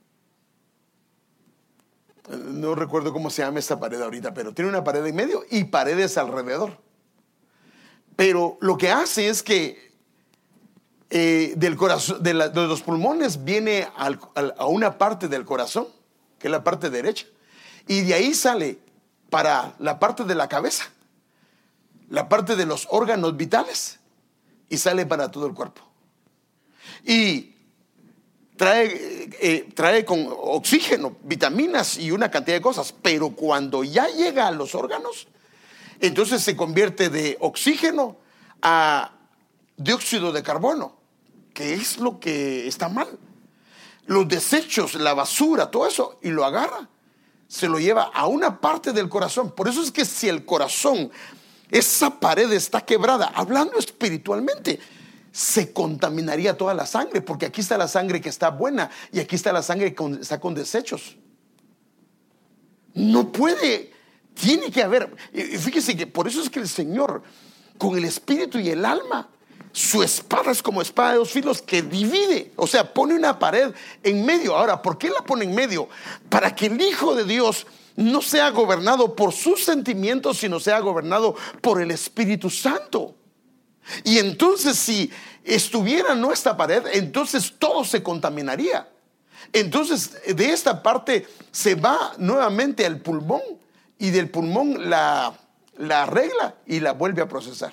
Speaker 1: No recuerdo cómo se llama esta pared ahorita, pero tiene una pared en medio y paredes alrededor. Pero lo que hace es que eh, del corazón, de, la, de los pulmones viene al, al, a una parte del corazón, que es la parte derecha, y de ahí sale para la parte de la cabeza, la parte de los órganos vitales, y sale para todo el cuerpo. Y trae, eh, trae con oxígeno, vitaminas y una cantidad de cosas. Pero cuando ya llega a los órganos, entonces se convierte de oxígeno a dióxido de carbono, que es lo que está mal. Los desechos, la basura, todo eso, y lo agarra, se lo lleva a una parte del corazón. Por eso es que si el corazón, esa pared está quebrada, hablando espiritualmente, se contaminaría toda la sangre, porque aquí está la sangre que está buena y aquí está la sangre que está con desechos. No puede, tiene que haber. Fíjese que por eso es que el Señor, con el espíritu y el alma, su espada es como espada de dos filos que divide, o sea, pone una pared en medio. Ahora, ¿por qué la pone en medio? Para que el Hijo de Dios no sea gobernado por sus sentimientos, sino sea gobernado por el Espíritu Santo. Y entonces, si estuviera no esta pared, entonces todo se contaminaría. Entonces, de esta parte se va nuevamente al pulmón, y del pulmón la, la arregla y la vuelve a procesar.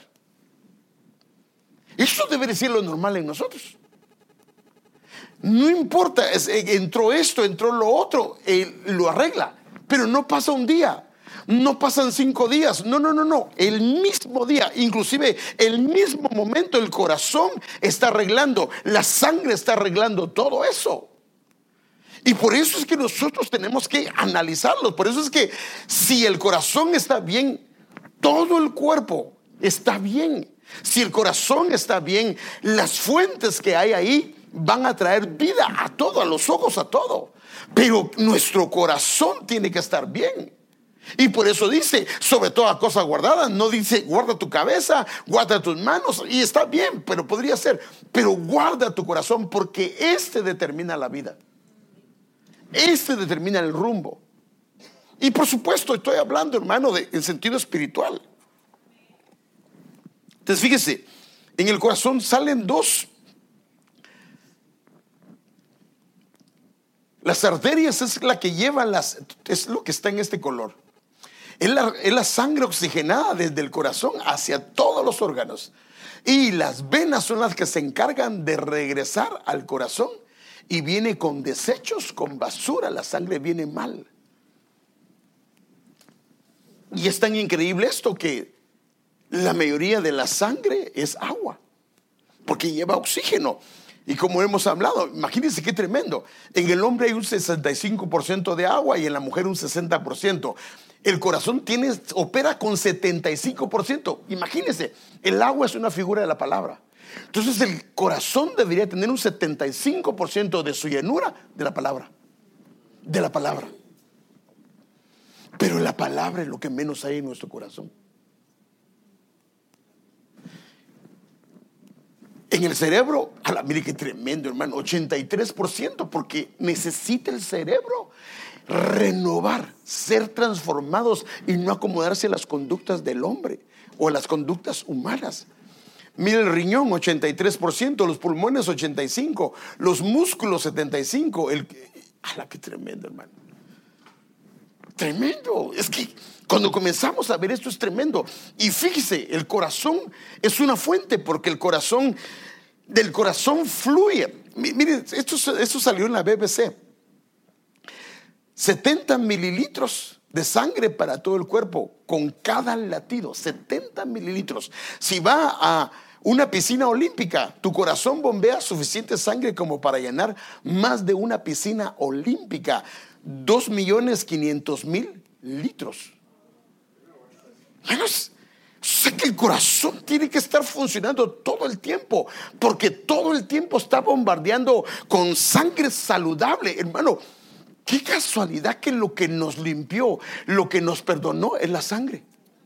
Speaker 1: Eso debe ser lo normal en nosotros. No importa, es, entró esto, entró lo otro, él lo arregla. Pero no pasa un día, no pasan cinco días, no, no, no, no, el mismo día, inclusive el mismo momento, el corazón está arreglando, la sangre está arreglando todo eso. Y por eso es que nosotros tenemos que analizarlo. Por eso es que si el corazón está bien, todo el cuerpo está bien. Si el corazón está bien, las fuentes que hay ahí van a traer vida a todo, a los ojos, a todo. Pero nuestro corazón tiene que estar bien. Y por eso dice, sobre toda cosa guardada. No dice guarda tu cabeza, guarda tus manos. Y está bien, pero podría ser. Pero guarda tu corazón, porque este determina la vida. Este determina el rumbo. Y por supuesto estoy hablando, hermano, de, en sentido espiritual. Entonces fíjese, en el corazón salen dos. Las arterias es la que lleva las, es lo que está en este color. Es la, es la sangre oxigenada desde el corazón hacia todos los órganos. Y las venas son las que se encargan de regresar al corazón. Y viene con desechos, con basura. La sangre viene mal. Y es tan increíble esto que la mayoría de la sangre es agua, porque lleva oxígeno. Y como hemos hablado, imagínense qué tremendo. En el hombre hay un sesenta y cinco por ciento de agua y en la mujer un sesenta por ciento. El corazón tiene, opera con setenta y cinco por ciento. Imagínense, el agua es una figura de la palabra. Entonces el corazón debería tener un setenta y cinco por ciento de su llenura de la palabra. De la palabra. Pero la palabra es lo que menos hay en nuestro corazón. En el cerebro, a la, mire qué tremendo, hermano, ochenta y tres por ciento, porque necesita el cerebro renovar, ser transformados y no acomodarse a las conductas del hombre o a las conductas humanas. Mire el riñón, ochenta y tres por ciento, los pulmones, ochenta y cinco por ciento, los músculos, setenta y cinco por ciento. El, a la qué tremendo, hermano. Tremendo. Es que cuando comenzamos a ver esto es tremendo. Y fíjese, el corazón es una fuente, porque el corazón, del corazón fluye. Miren, esto, esto salió en la B B C. setenta mililitros de sangre para todo el cuerpo con cada latido. setenta mililitros. Si va a una piscina olímpica, tu corazón bombea suficiente sangre como para llenar más de una piscina olímpica. Dos millones quinientos mil litros. Bueno, sé que el corazón tiene que estar funcionando todo el tiempo, porque todo el tiempo está bombardeando con sangre saludable. Hermano, qué casualidad que lo que nos limpió, lo que nos perdonó es la sangre.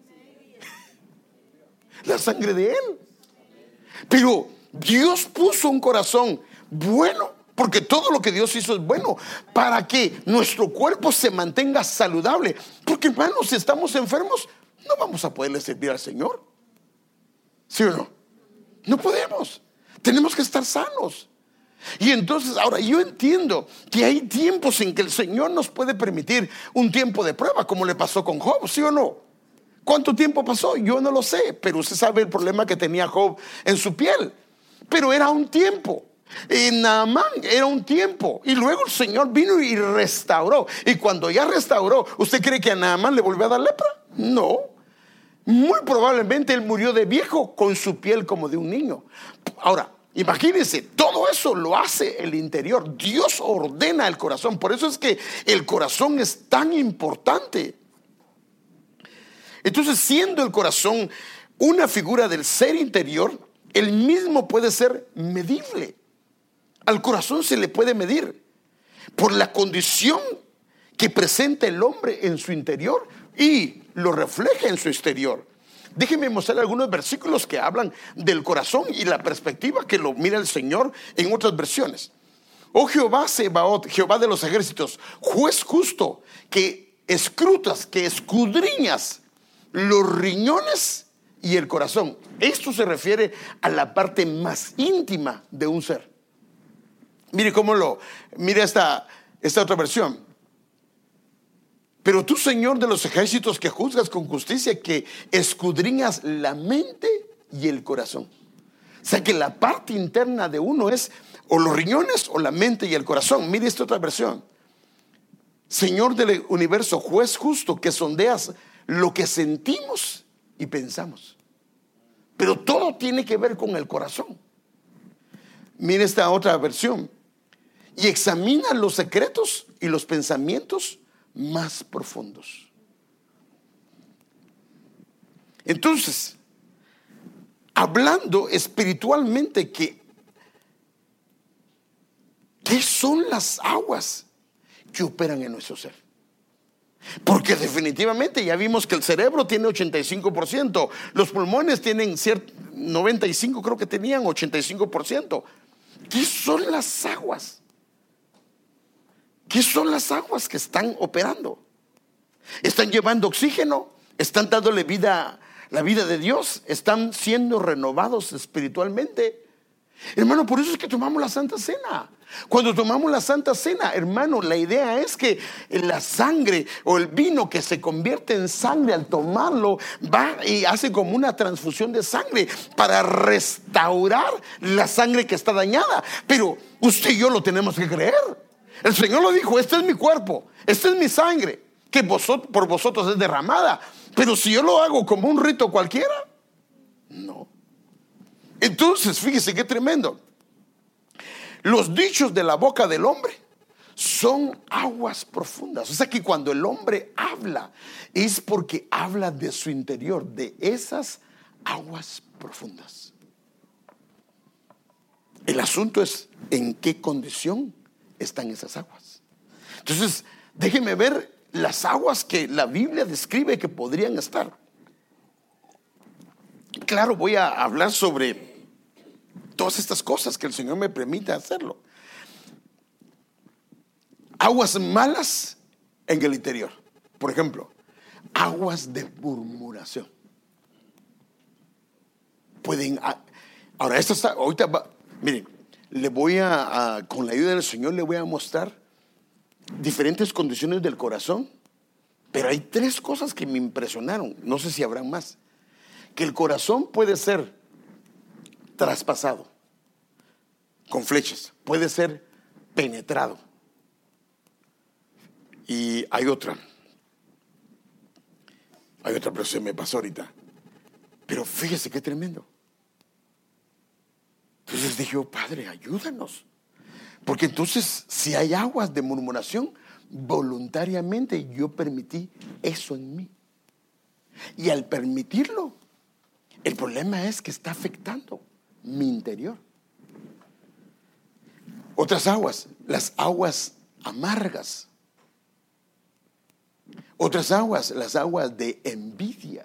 Speaker 1: La sangre de Él. Pero Dios puso un corazón bueno, porque todo lo que Dios hizo es bueno, para que nuestro cuerpo se mantenga saludable. Porque, hermanos, si estamos enfermos, no vamos a poderle servir al Señor. ¿Sí o no? No podemos. Tenemos que estar sanos. Y entonces, ahora, yo entiendo que hay tiempos en que el Señor nos puede permitir un tiempo de prueba, como le pasó con Job, ¿sí o no? ¿Cuánto tiempo pasó? Yo no lo sé, pero usted sabe el problema que tenía Job en su piel. Pero era un tiempo. En Naamán era un tiempo, y luego el Señor vino y restauró. Y cuando ya restauró, ¿usted cree que a Naamán le volvió a dar lepra? No. Muy probablemente él murió de viejo con su piel como de un niño. Ahora, imagínense, todo eso lo hace el interior. Dios ordena el corazón. Por eso es que el corazón es tan importante. Entonces, siendo el corazón una figura del ser interior, el mismo puede ser medible. Al corazón se le puede medir por la condición que presenta el hombre en su interior y lo refleja en su exterior. Déjenme mostrar algunos versículos que hablan del corazón y la perspectiva que lo mira el Señor en otras versiones. Oh Jehová Sebaot, Jehová de los ejércitos, juez justo, que escrutas, que escudriñas los riñones y el corazón. Esto se refiere a la parte más íntima de un ser. Mire cómo lo, mire esta, esta otra versión. Pero tú, Señor de los ejércitos, que juzgas con justicia, que escudriñas la mente y el corazón. O sea que la parte interna de uno es o los riñones o la mente y el corazón. Mire esta otra versión. Señor del universo, juez justo, que sondeas lo que sentimos y pensamos. Pero todo tiene que ver con el corazón. Mire esta otra versión. Y examina los secretos y los pensamientos más profundos. Entonces, hablando espiritualmente, que ¿qué son las aguas que operan en nuestro ser? Porque definitivamente ya vimos que el cerebro tiene ochenta y cinco por ciento, los pulmones tienen cierto, noventa y cinco, creo que tenían ochenta y cinco por ciento. ¿Qué son las aguas? ¿Qué son las aguas que están operando? ¿Están llevando oxígeno? ¿Están dándole vida, la vida de Dios? ¿Están siendo renovados espiritualmente? Hermano, por eso es que tomamos la Santa Cena. Cuando tomamos la Santa Cena, hermano, la idea es que la sangre o el vino que se convierte en sangre al tomarlo va y hace como una transfusión de sangre para restaurar la sangre que está dañada. Pero usted y yo lo tenemos que creer. El Señor lo dijo: este es mi cuerpo, esta es mi sangre, que vosotros, por vosotros es derramada. Pero si yo lo hago como un rito cualquiera, no. Entonces, fíjese qué tremendo. Los dichos de la boca del hombre son aguas profundas. O sea que cuando el hombre habla, es porque habla de su interior, de esas aguas profundas. El asunto es en qué condición están esas aguas. Entonces, déjeme ver las aguas que la Biblia describe que podrían estar. Claro, voy a hablar sobre todas estas cosas que el Señor me permite hacerlo. Aguas malas en el interior. Por ejemplo, aguas de murmuración. Pueden. Ahora, esto está. Ahorita va, miren, le voy a, a, con la ayuda del Señor, le voy a mostrar diferentes condiciones del corazón. Pero hay tres cosas que me impresionaron. No sé si habrán más. Que el corazón puede ser traspasado con flechas, puede ser penetrado. Y hay otra, hay otra, pero se me pasó ahorita. Pero fíjese qué tremendo. Entonces dije: oh, Padre, ayúdanos. Porque entonces, si hay aguas de murmuración, voluntariamente yo permití eso en mí. Y al permitirlo, el problema es que está afectando mi interior. Otras aguas, las aguas amargas. Otras aguas, las aguas de envidia.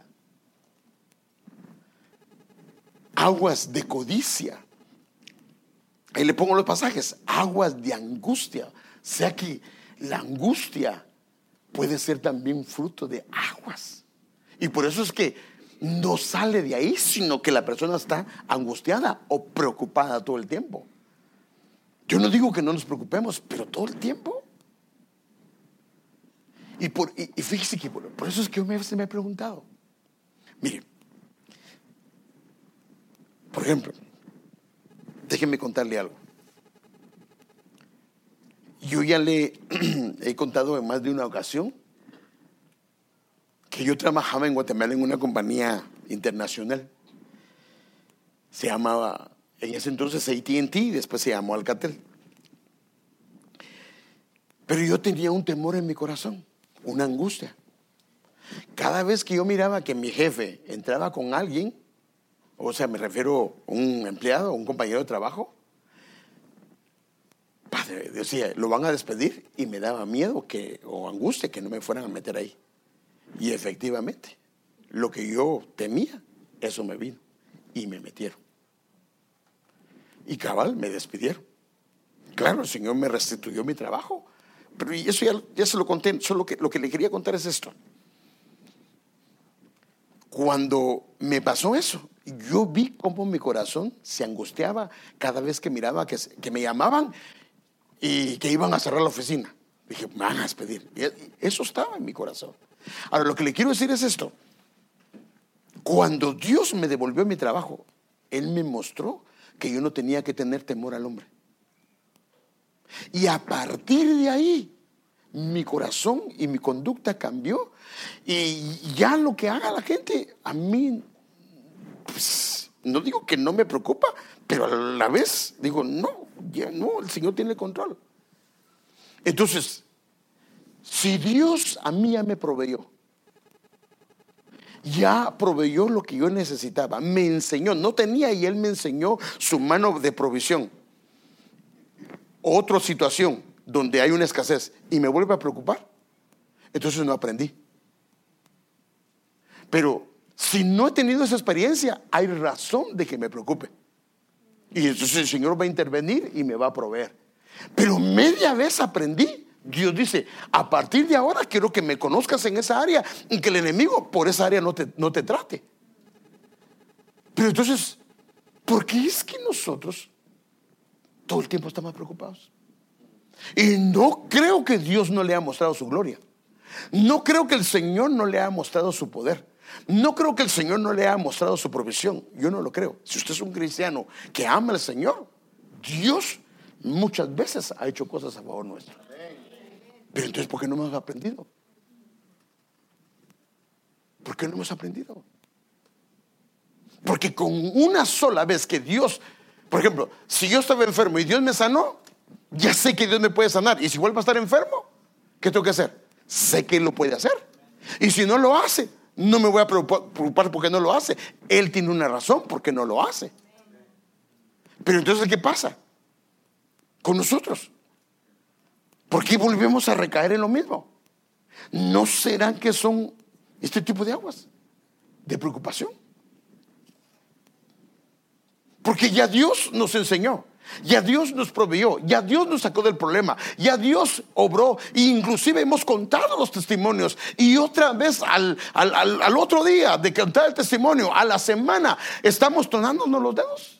Speaker 1: Aguas de codicia. Ahí le pongo los pasajes. Aguas de angustia. O sea que la angustia puede ser también fruto de aguas. Y por eso es que no sale de ahí, sino que la persona está angustiada o preocupada todo el tiempo. Yo no digo que no nos preocupemos, pero todo el tiempo. Y, por, y, y fíjese que por, por eso es que yo me, me he preguntado. Mire, por ejemplo, déjenme contarle algo. Yo ya le he contado en más de una ocasión que yo trabajaba en Guatemala en una compañía internacional. Se llamaba en ese entonces A T and T y después se llamó Alcatel. Pero yo tenía un temor en mi corazón, una angustia. Cada vez que yo miraba que mi jefe entraba con alguien, o sea, me refiero a un empleado, un compañero de trabajo, padre, decía, lo van a despedir, y me daba miedo que, o angustia que no me fueran a meter ahí. Y efectivamente, lo que yo temía, eso me vino y me metieron. Y cabal, me despidieron. Claro, el Señor me restituyó mi trabajo, pero eso ya, ya se lo conté. Solo que lo que le quería contar es esto. Cuando me pasó eso, yo vi cómo mi corazón se angustiaba cada vez que miraba que, que me llamaban y que iban a cerrar la oficina. Dije, me van a despedir. Y eso estaba en mi corazón. Ahora, lo que le quiero decir es esto. Cuando Dios me devolvió mi trabajo, Él me mostró que yo no tenía que tener temor al hombre. Y a partir de ahí, mi corazón y mi conducta cambió. Y ya lo que haga la gente, a mí, pues, no digo que no me preocupa, pero a la vez digo, no, ya no, el Señor tiene el control. Entonces, si Dios a mí ya me proveyó, ya proveyó lo que yo necesitaba, me enseñó, no tenía y Él me enseñó su mano de provisión. Otra situación donde hay una escasez y me vuelve a preocupar, entonces no aprendí. Pero si no he tenido esa experiencia, hay razón de que me preocupe. Y entonces el Señor va a intervenir y me va a proveer. Pero media vez aprendí. Dios dice, a partir de ahora quiero que me conozcas en esa área y que el enemigo por esa área no te, no te trate. Pero entonces, ¿por qué es que nosotros todo el tiempo estamos preocupados. Y no creo que Dios no le ha mostrado su gloria. No creo que el Señor no le ha mostrado su poder. No creo que el Señor no le ha mostrado su provisión. Yo no lo creo. Si usted es un cristiano que ama al Señor, Dios muchas veces ha hecho cosas a favor nuestro. Pero entonces, ¿por qué no hemos aprendido? ¿Por qué no hemos aprendido? Porque con una sola vez que Dios, por ejemplo, si yo estaba enfermo y Dios me sanó, ya sé que Dios me puede sanar. Y si vuelvo a estar enfermo, ¿qué tengo que hacer? Sé que Él lo puede hacer. Y si no lo hace, no me voy a preocupar porque no lo hace. Él tiene una razón porque no lo hace. Pero entonces, ¿qué pasa con nosotros? ¿Por qué volvemos a recaer en lo mismo? ¿No serán que son este tipo de aguas de preocupación? Porque ya Dios nos enseñó, ya Dios nos proveyó, ya Dios nos sacó del problema, ya Dios obró, e inclusive hemos contado los testimonios. Y otra vez al, al, al, al otro día de contar el testimonio, a la semana, estamos tronándonos los dedos.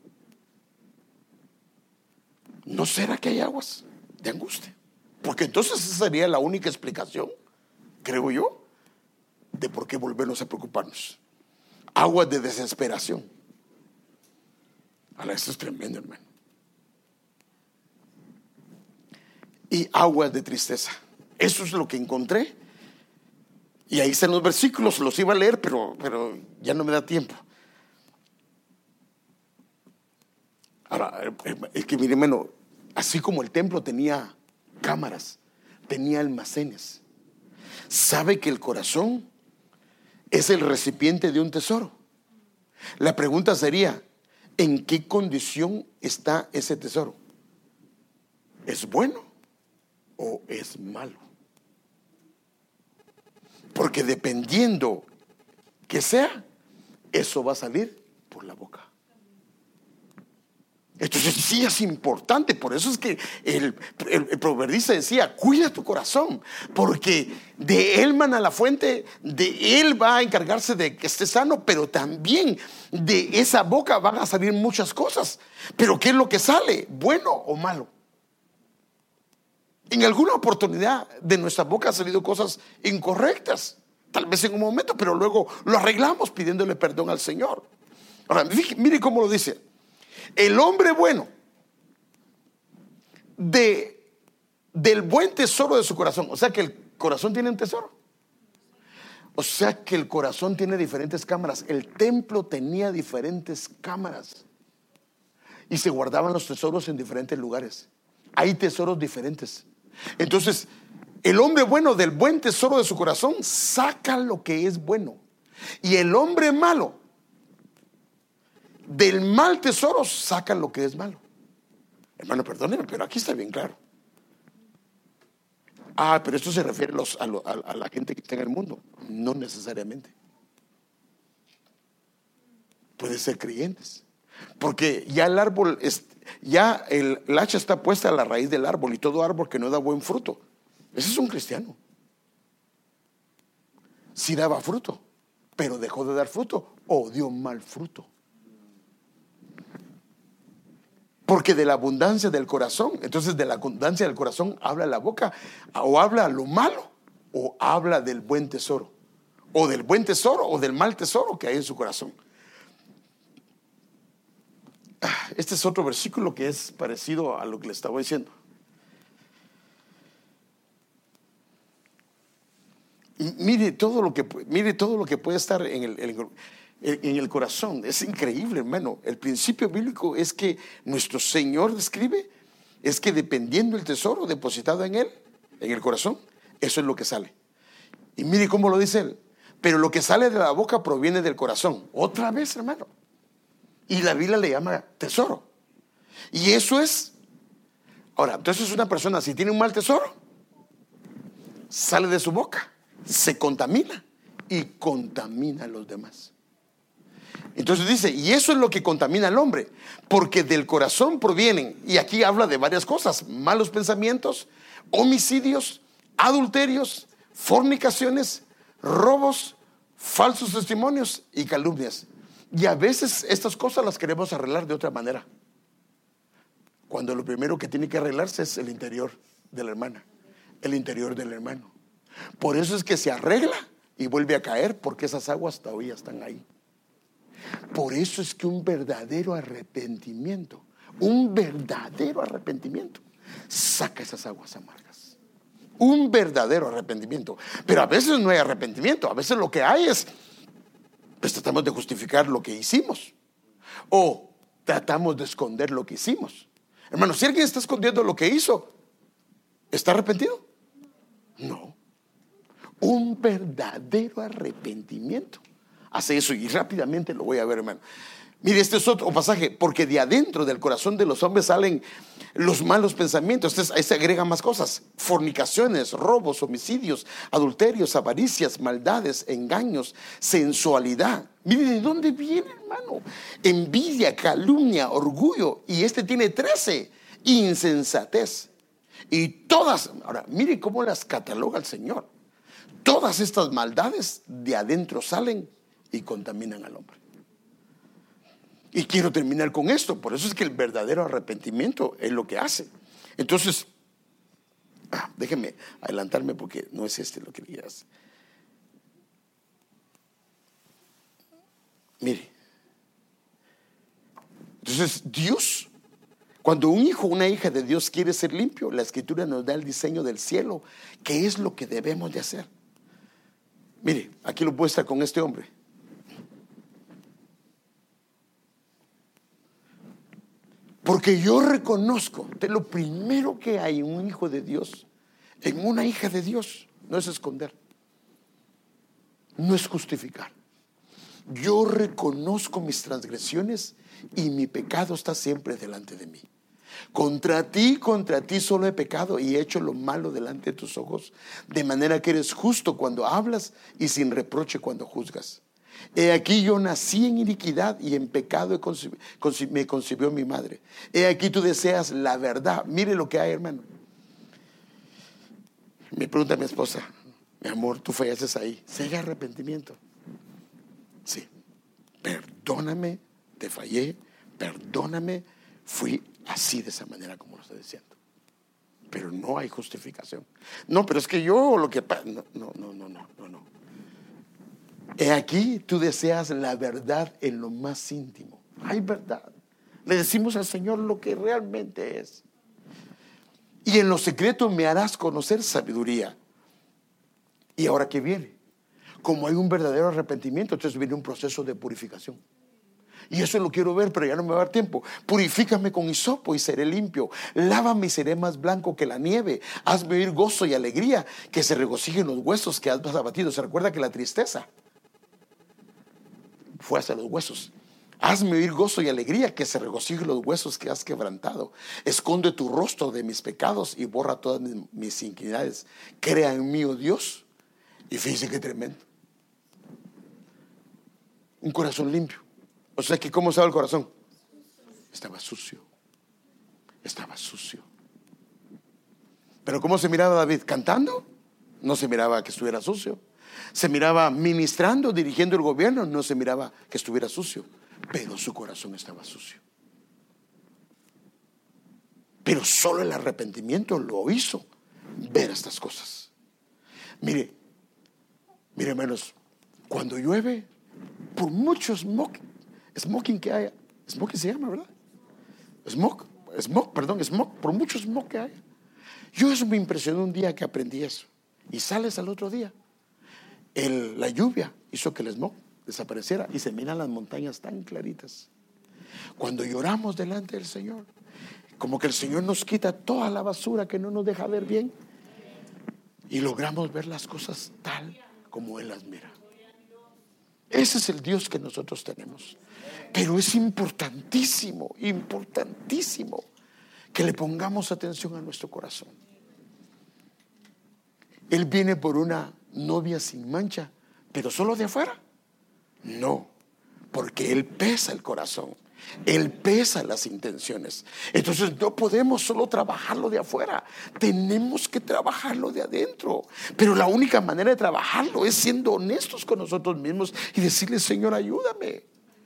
Speaker 1: ¿No será que hay aguas de angustia? Porque entonces esa sería la única explicación, creo yo, de por qué volvernos a preocuparnos. Aguas de desesperación. Ahora, esto es tremendo, hermano. Y aguas de tristeza. Eso es lo que encontré. Y ahí están los versículos, los iba a leer, pero, pero ya no me da tiempo. Ahora, es que mire, hermano, así como el templo tenía cámaras, tenía almacenes, sabe que el corazón es el recipiente de un tesoro. La pregunta sería, ¿en qué condición está ese tesoro? ¿Es bueno o es malo? Porque dependiendo que sea, eso va a salir por la boca. Entonces sí es importante. Por eso es que el, el, el proverbista decía, cuida tu corazón, porque de él mana la fuente, de él va a encargarse de que esté sano, pero también de esa boca van a salir muchas cosas. Pero ¿qué es lo que sale? ¿Bueno o malo? En alguna oportunidad de nuestra boca han salido cosas incorrectas, tal vez en un momento, pero luego lo arreglamos pidiéndole perdón al Señor. Ahora, mire cómo lo dice. El hombre bueno de, del buen tesoro de su corazón. O sea que el corazón tiene un tesoro. O sea que el corazón tiene diferentes cámaras. El templo tenía diferentes cámaras y se guardaban los tesoros en diferentes lugares. Hay tesoros diferentes. Entonces, el hombre bueno del buen tesoro de su corazón saca lo que es bueno, y el hombre malo del mal tesoro saca lo que es malo. Hermano, perdóneme, pero aquí está bien claro. Ah, pero esto se refiere a, los, a, lo, a, a la gente que está en el mundo. No necesariamente. Puede ser creyentes, porque ya el árbol es, ya el, el hacha está puesta a la raíz del árbol, y todo árbol que no da buen fruto, ese es un cristiano. Sí daba fruto, pero dejó de dar fruto o dio mal fruto. Porque de la abundancia del corazón, entonces de la abundancia del corazón habla la boca, o habla lo malo o habla del buen tesoro, o del buen tesoro o del mal tesoro que hay en su corazón. Este es otro versículo que es parecido a lo que le estaba diciendo. Mire todo lo que, mire todo lo que puede estar en el, en, el, en el corazón. Es increíble, hermano. El principio bíblico es que nuestro Señor describe, es que dependiendo del tesoro depositado en él, en el corazón, eso es lo que sale. Y mire cómo lo dice él. Pero lo que sale de la boca proviene del corazón. Otra vez, hermano. Y la Biblia le llama tesoro. Y eso es. Ahora, entonces una persona, si tiene un mal tesoro, sale de su boca, se contamina y contamina a los demás. Entonces dice, y eso es lo que contamina al hombre, porque del corazón provienen, y aquí habla de varias cosas: malos pensamientos, homicidios, adulterios, fornicaciones, robos, falsos testimonios y calumnias. Y a veces estas cosas las queremos arreglar de otra manera. cuando lo primero que tiene que arreglarse es el interior de la hermana, el interior del hermano. Por eso es que se arregla y vuelve a caer, porque esas aguas todavía están ahí. Por eso es que un verdadero arrepentimiento, un verdadero arrepentimiento saca esas aguas amargas. Un verdadero arrepentimiento. Pero a veces no hay arrepentimiento, a veces lo que hay es, pues tratamos de justificar lo que hicimos, o tratamos de esconder lo que hicimos. Hermano, si alguien está escondiendo lo que hizo, ¿está arrepentido? No. Un verdadero arrepentimiento hace eso, y rápidamente lo voy a ver, hermano. Mire, este es otro pasaje, porque de adentro del corazón de los hombres salen los malos pensamientos. Entonces ahí se agregan más cosas: fornicaciones, robos, homicidios, adulterios, avaricias, maldades, engaños, sensualidad. Mire de dónde viene, hermano: envidia, calumnia, orgullo. Y este tiene trece: insensatez. Y todas, ahora mire cómo las cataloga el Señor. Todas estas maldades de adentro salen y contaminan al hombre. Y quiero terminar con esto. Por eso es que el verdadero arrepentimiento es lo que hace. Entonces, ah, déjenme adelantarme, porque no es este lo que quería hacer. Mire, entonces Dios, cuando un hijo o una hija de Dios quiere ser limpio, la Escritura nos da el diseño del cielo, que es lo que debemos de hacer. Mire, aquí lo muestra con este hombre. Porque yo reconozco que lo primero que hay en un hijo de Dios, en una hija de Dios, no es esconder, no es justificar. Yo reconozco mis transgresiones y mi pecado está siempre delante de mí. Contra ti, contra ti solo he pecado y he hecho lo malo delante de tus ojos, de manera que eres justo cuando hablas y sin reproche cuando juzgas. He aquí yo nací en iniquidad y en pecado me concibió mi madre. He aquí tú deseas la verdad. Mire lo que hay, hermano. Me pregunta mi esposa: mi amor, tú fallaste ahí. ¿Si hay arrepentimiento? Sí. Perdóname, te fallé, perdóname, fui así, de esa manera como lo estoy diciendo. Pero no hay justificación. No, pero es que yo lo que pasa, no, no, no, no, no, no, no. He aquí tú deseas la verdad en lo más íntimo. Hay verdad. Le decimos al Señor lo que realmente es. Y en lo secreto me harás conocer sabiduría. Y ahora que viene, como hay un verdadero arrepentimiento, entonces viene un proceso de purificación. Y eso lo quiero ver, pero ya no me va a dar tiempo. Purifícame con hisopo y seré limpio. Lávame y seré más blanco que la nieve. Hazme oír gozo y alegría, que se regocijen los huesos que has abatido. Se recuerda que la tristeza fue hacia los huesos. Hazme oír gozo y alegría, que se regocijen los huesos que has quebrantado. Esconde tu rostro de mis pecados y borra todas mis, mis iniquidades. Crea en mí, oh Dios. Y fíjense qué tremendo. Un corazón limpio. O sea que, ¿cómo estaba el corazón? Estaba sucio. Estaba sucio. Pero ¿cómo se miraba David? ¿Cantando? No se miraba que estuviera sucio. Se miraba ministrando, dirigiendo el gobierno. No se miraba que estuviera sucio. Pero su corazón estaba sucio. Pero solo el arrepentimiento lo hizo ver estas cosas. Mire, mire, hermanos, cuando llueve, por mucho smoke, smoking que haya, smoking se llama, ¿verdad? Smoke, smoke, perdón, smoke, por mucho smoke que haya. Yo eso me impresionó un día que aprendí eso. Y sales al otro día. El, la lluvia hizo que el smog desapareciera y se miran las montañas tan claritas. Cuando lloramos delante del Señor, como que el Señor nos quita toda la basura que no nos deja ver bien y logramos ver las cosas tal como Él las mira. Ese es el Dios que nosotros tenemos. Pero es importantísimo, importantísimo que le pongamos atención a nuestro corazón. Él viene por una novia sin mancha, pero solo de afuera. No, porque Él pesa el corazón. Él pesa las intenciones. Entonces no podemos solo trabajarlo de afuera, tenemos que trabajarlo de adentro. Pero la única manera de trabajarlo es siendo honestos con nosotros mismos y decirle: Señor, ayúdame.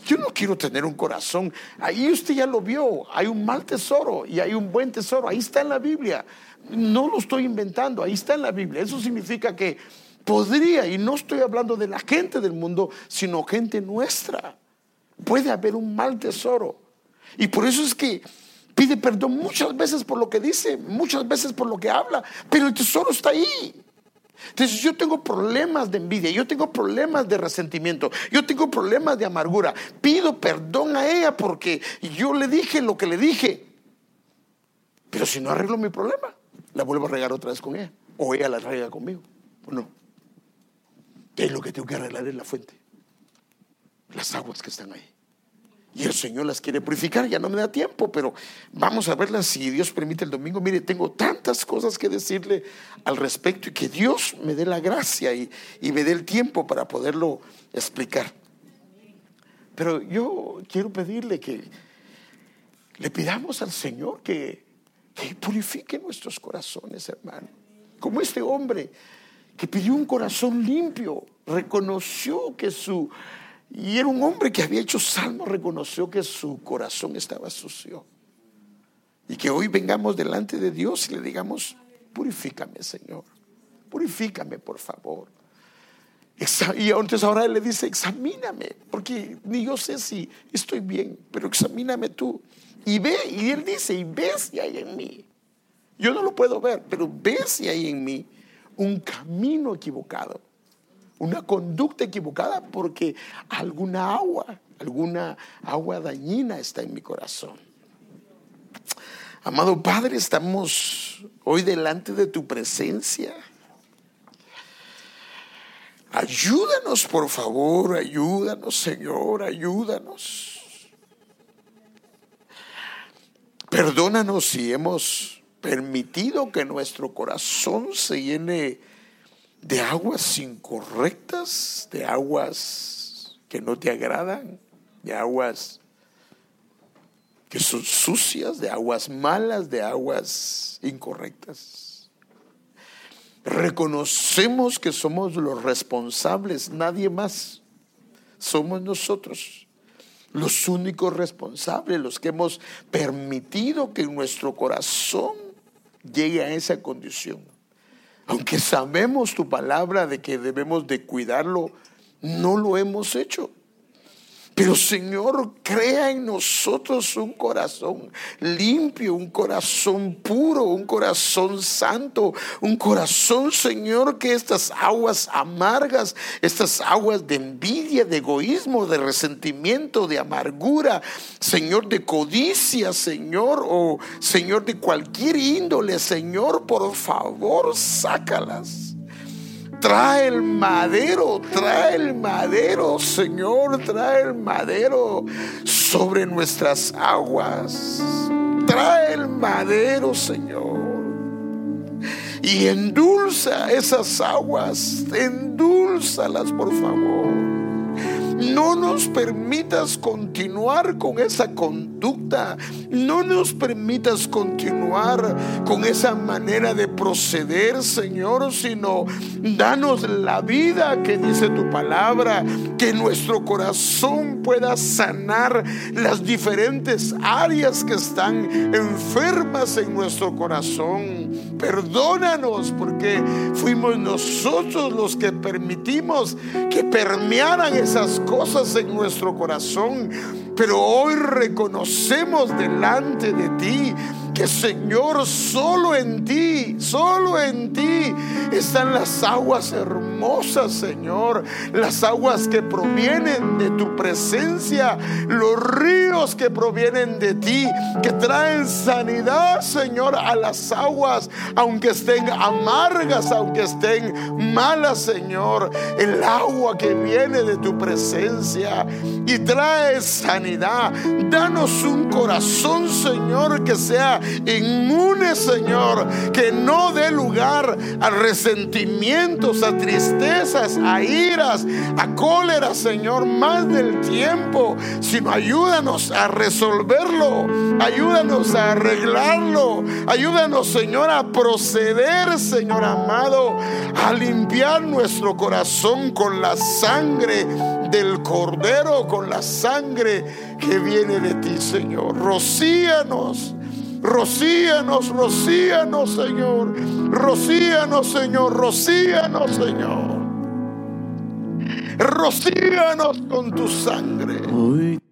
Speaker 1: Yo no quiero tener un corazón. Ahí usted ya lo vio. Hay un mal tesoro y hay un buen tesoro. Ahí está en la Biblia. No lo estoy inventando. Ahí está en la Biblia. Eso significa que podría, y no estoy hablando de la gente del mundo, sino gente nuestra. Puede haber un mal tesoro. Y por eso es que pide perdón muchas veces por lo que dice, muchas veces por lo que habla, pero el tesoro está ahí. Entonces yo tengo problemas de envidia, yo tengo problemas de resentimiento, yo tengo problemas de amargura. Pido perdón a ella porque yo le dije lo que le dije. Pero si no arreglo mi problema, la vuelvo a regar otra vez con ella, o ella la rega conmigo, ¿o no? ¿Qué es lo que tengo que arreglar en la fuente? Las aguas que están ahí. Y el Señor las quiere purificar. Ya no me da tiempo, pero vamos a verlas si Dios permite el domingo. Mire, tengo tantas cosas que decirle al respecto, y que Dios me dé la gracia y, y me dé el tiempo para poderlo explicar. Pero yo quiero pedirle que le pidamos al Señor que, que purifique nuestros corazones, hermano. Como este hombre que pidió un corazón limpio, reconoció que su... Y era un hombre que había hecho salmos, reconoció que su corazón estaba sucio. Y que hoy vengamos delante de Dios y le digamos: purifícame, Señor, purifícame, por favor. Y entonces ahora Él le dice: examíname, porque ni yo sé si estoy bien, pero examíname tú. Y ve, y Él dice: y ves si hay en mí. Yo no lo puedo ver, pero ves si hay en mí un camino equivocado, una conducta equivocada, porque alguna agua, alguna agua dañina está en mi corazón. Amado Padre, estamos hoy delante de tu presencia. Ayúdanos, por favor, ayúdanos, Señor, ayúdanos. Perdónanos si hemos permitido que nuestro corazón se llene de aguas incorrectas, de aguas que no te agradan, de aguas que son sucias, de aguas malas, de aguas incorrectas. Reconocemos que somos los responsables, nadie más. Somos nosotros los únicos responsables, los que hemos permitido que nuestro corazón llegue a esa condición. Aunque sabemos tu palabra de que debemos de cuidarlo, no lo hemos hecho. Pero Señor, crea en nosotros un corazón limpio, un corazón puro, un corazón santo, un corazón, Señor, que estas aguas amargas, estas aguas de envidia, de egoísmo, de resentimiento, de amargura, Señor, de codicia, Señor, o Señor, de cualquier índole, Señor, por favor, sácalas. Trae el madero, trae el madero, Señor, trae el madero sobre nuestras aguas. Trae el madero, Señor, y endulza esas aguas, endúlzalas, por favor. No nos permitas continuar con esa conducta, no nos permitas continuar con esa manera de proceder, Señor, sino danos la vida que dice tu palabra, que nuestro corazón pueda sanar las diferentes áreas que están enfermas en nuestro corazón. Perdónanos porque fuimos nosotros los que permitimos que permearan esas cosas en nuestro corazón. Pero hoy reconocemos delante de ti que, Señor, solo en ti, solo en ti están las aguas hermosas, Señor, las aguas que provienen de tu presencia, los ríos que provienen de ti, que traen sanidad, Señor, a las aguas, aunque estén amargas, aunque estén malas, Señor. El agua que viene de tu presencia y trae sanidad. Danos un corazón, Señor, que sea inmune, Señor, que no dé lugar a resentimientos, a tristezas, a iras, a cólera, Señor, más del tiempo, sino ayúdanos a resolverlo, ayúdanos a arreglarlo, ayúdanos, Señor, a proceder, Señor amado, a limpiar nuestro corazón con la sangre del Cordero, con la sangre que viene de ti, Señor. Rocíanos, rocíanos, rocíanos, Señor. Rocíanos, Señor, rocíanos, Señor. Rocíanos con tu sangre.
Speaker 2: Hoy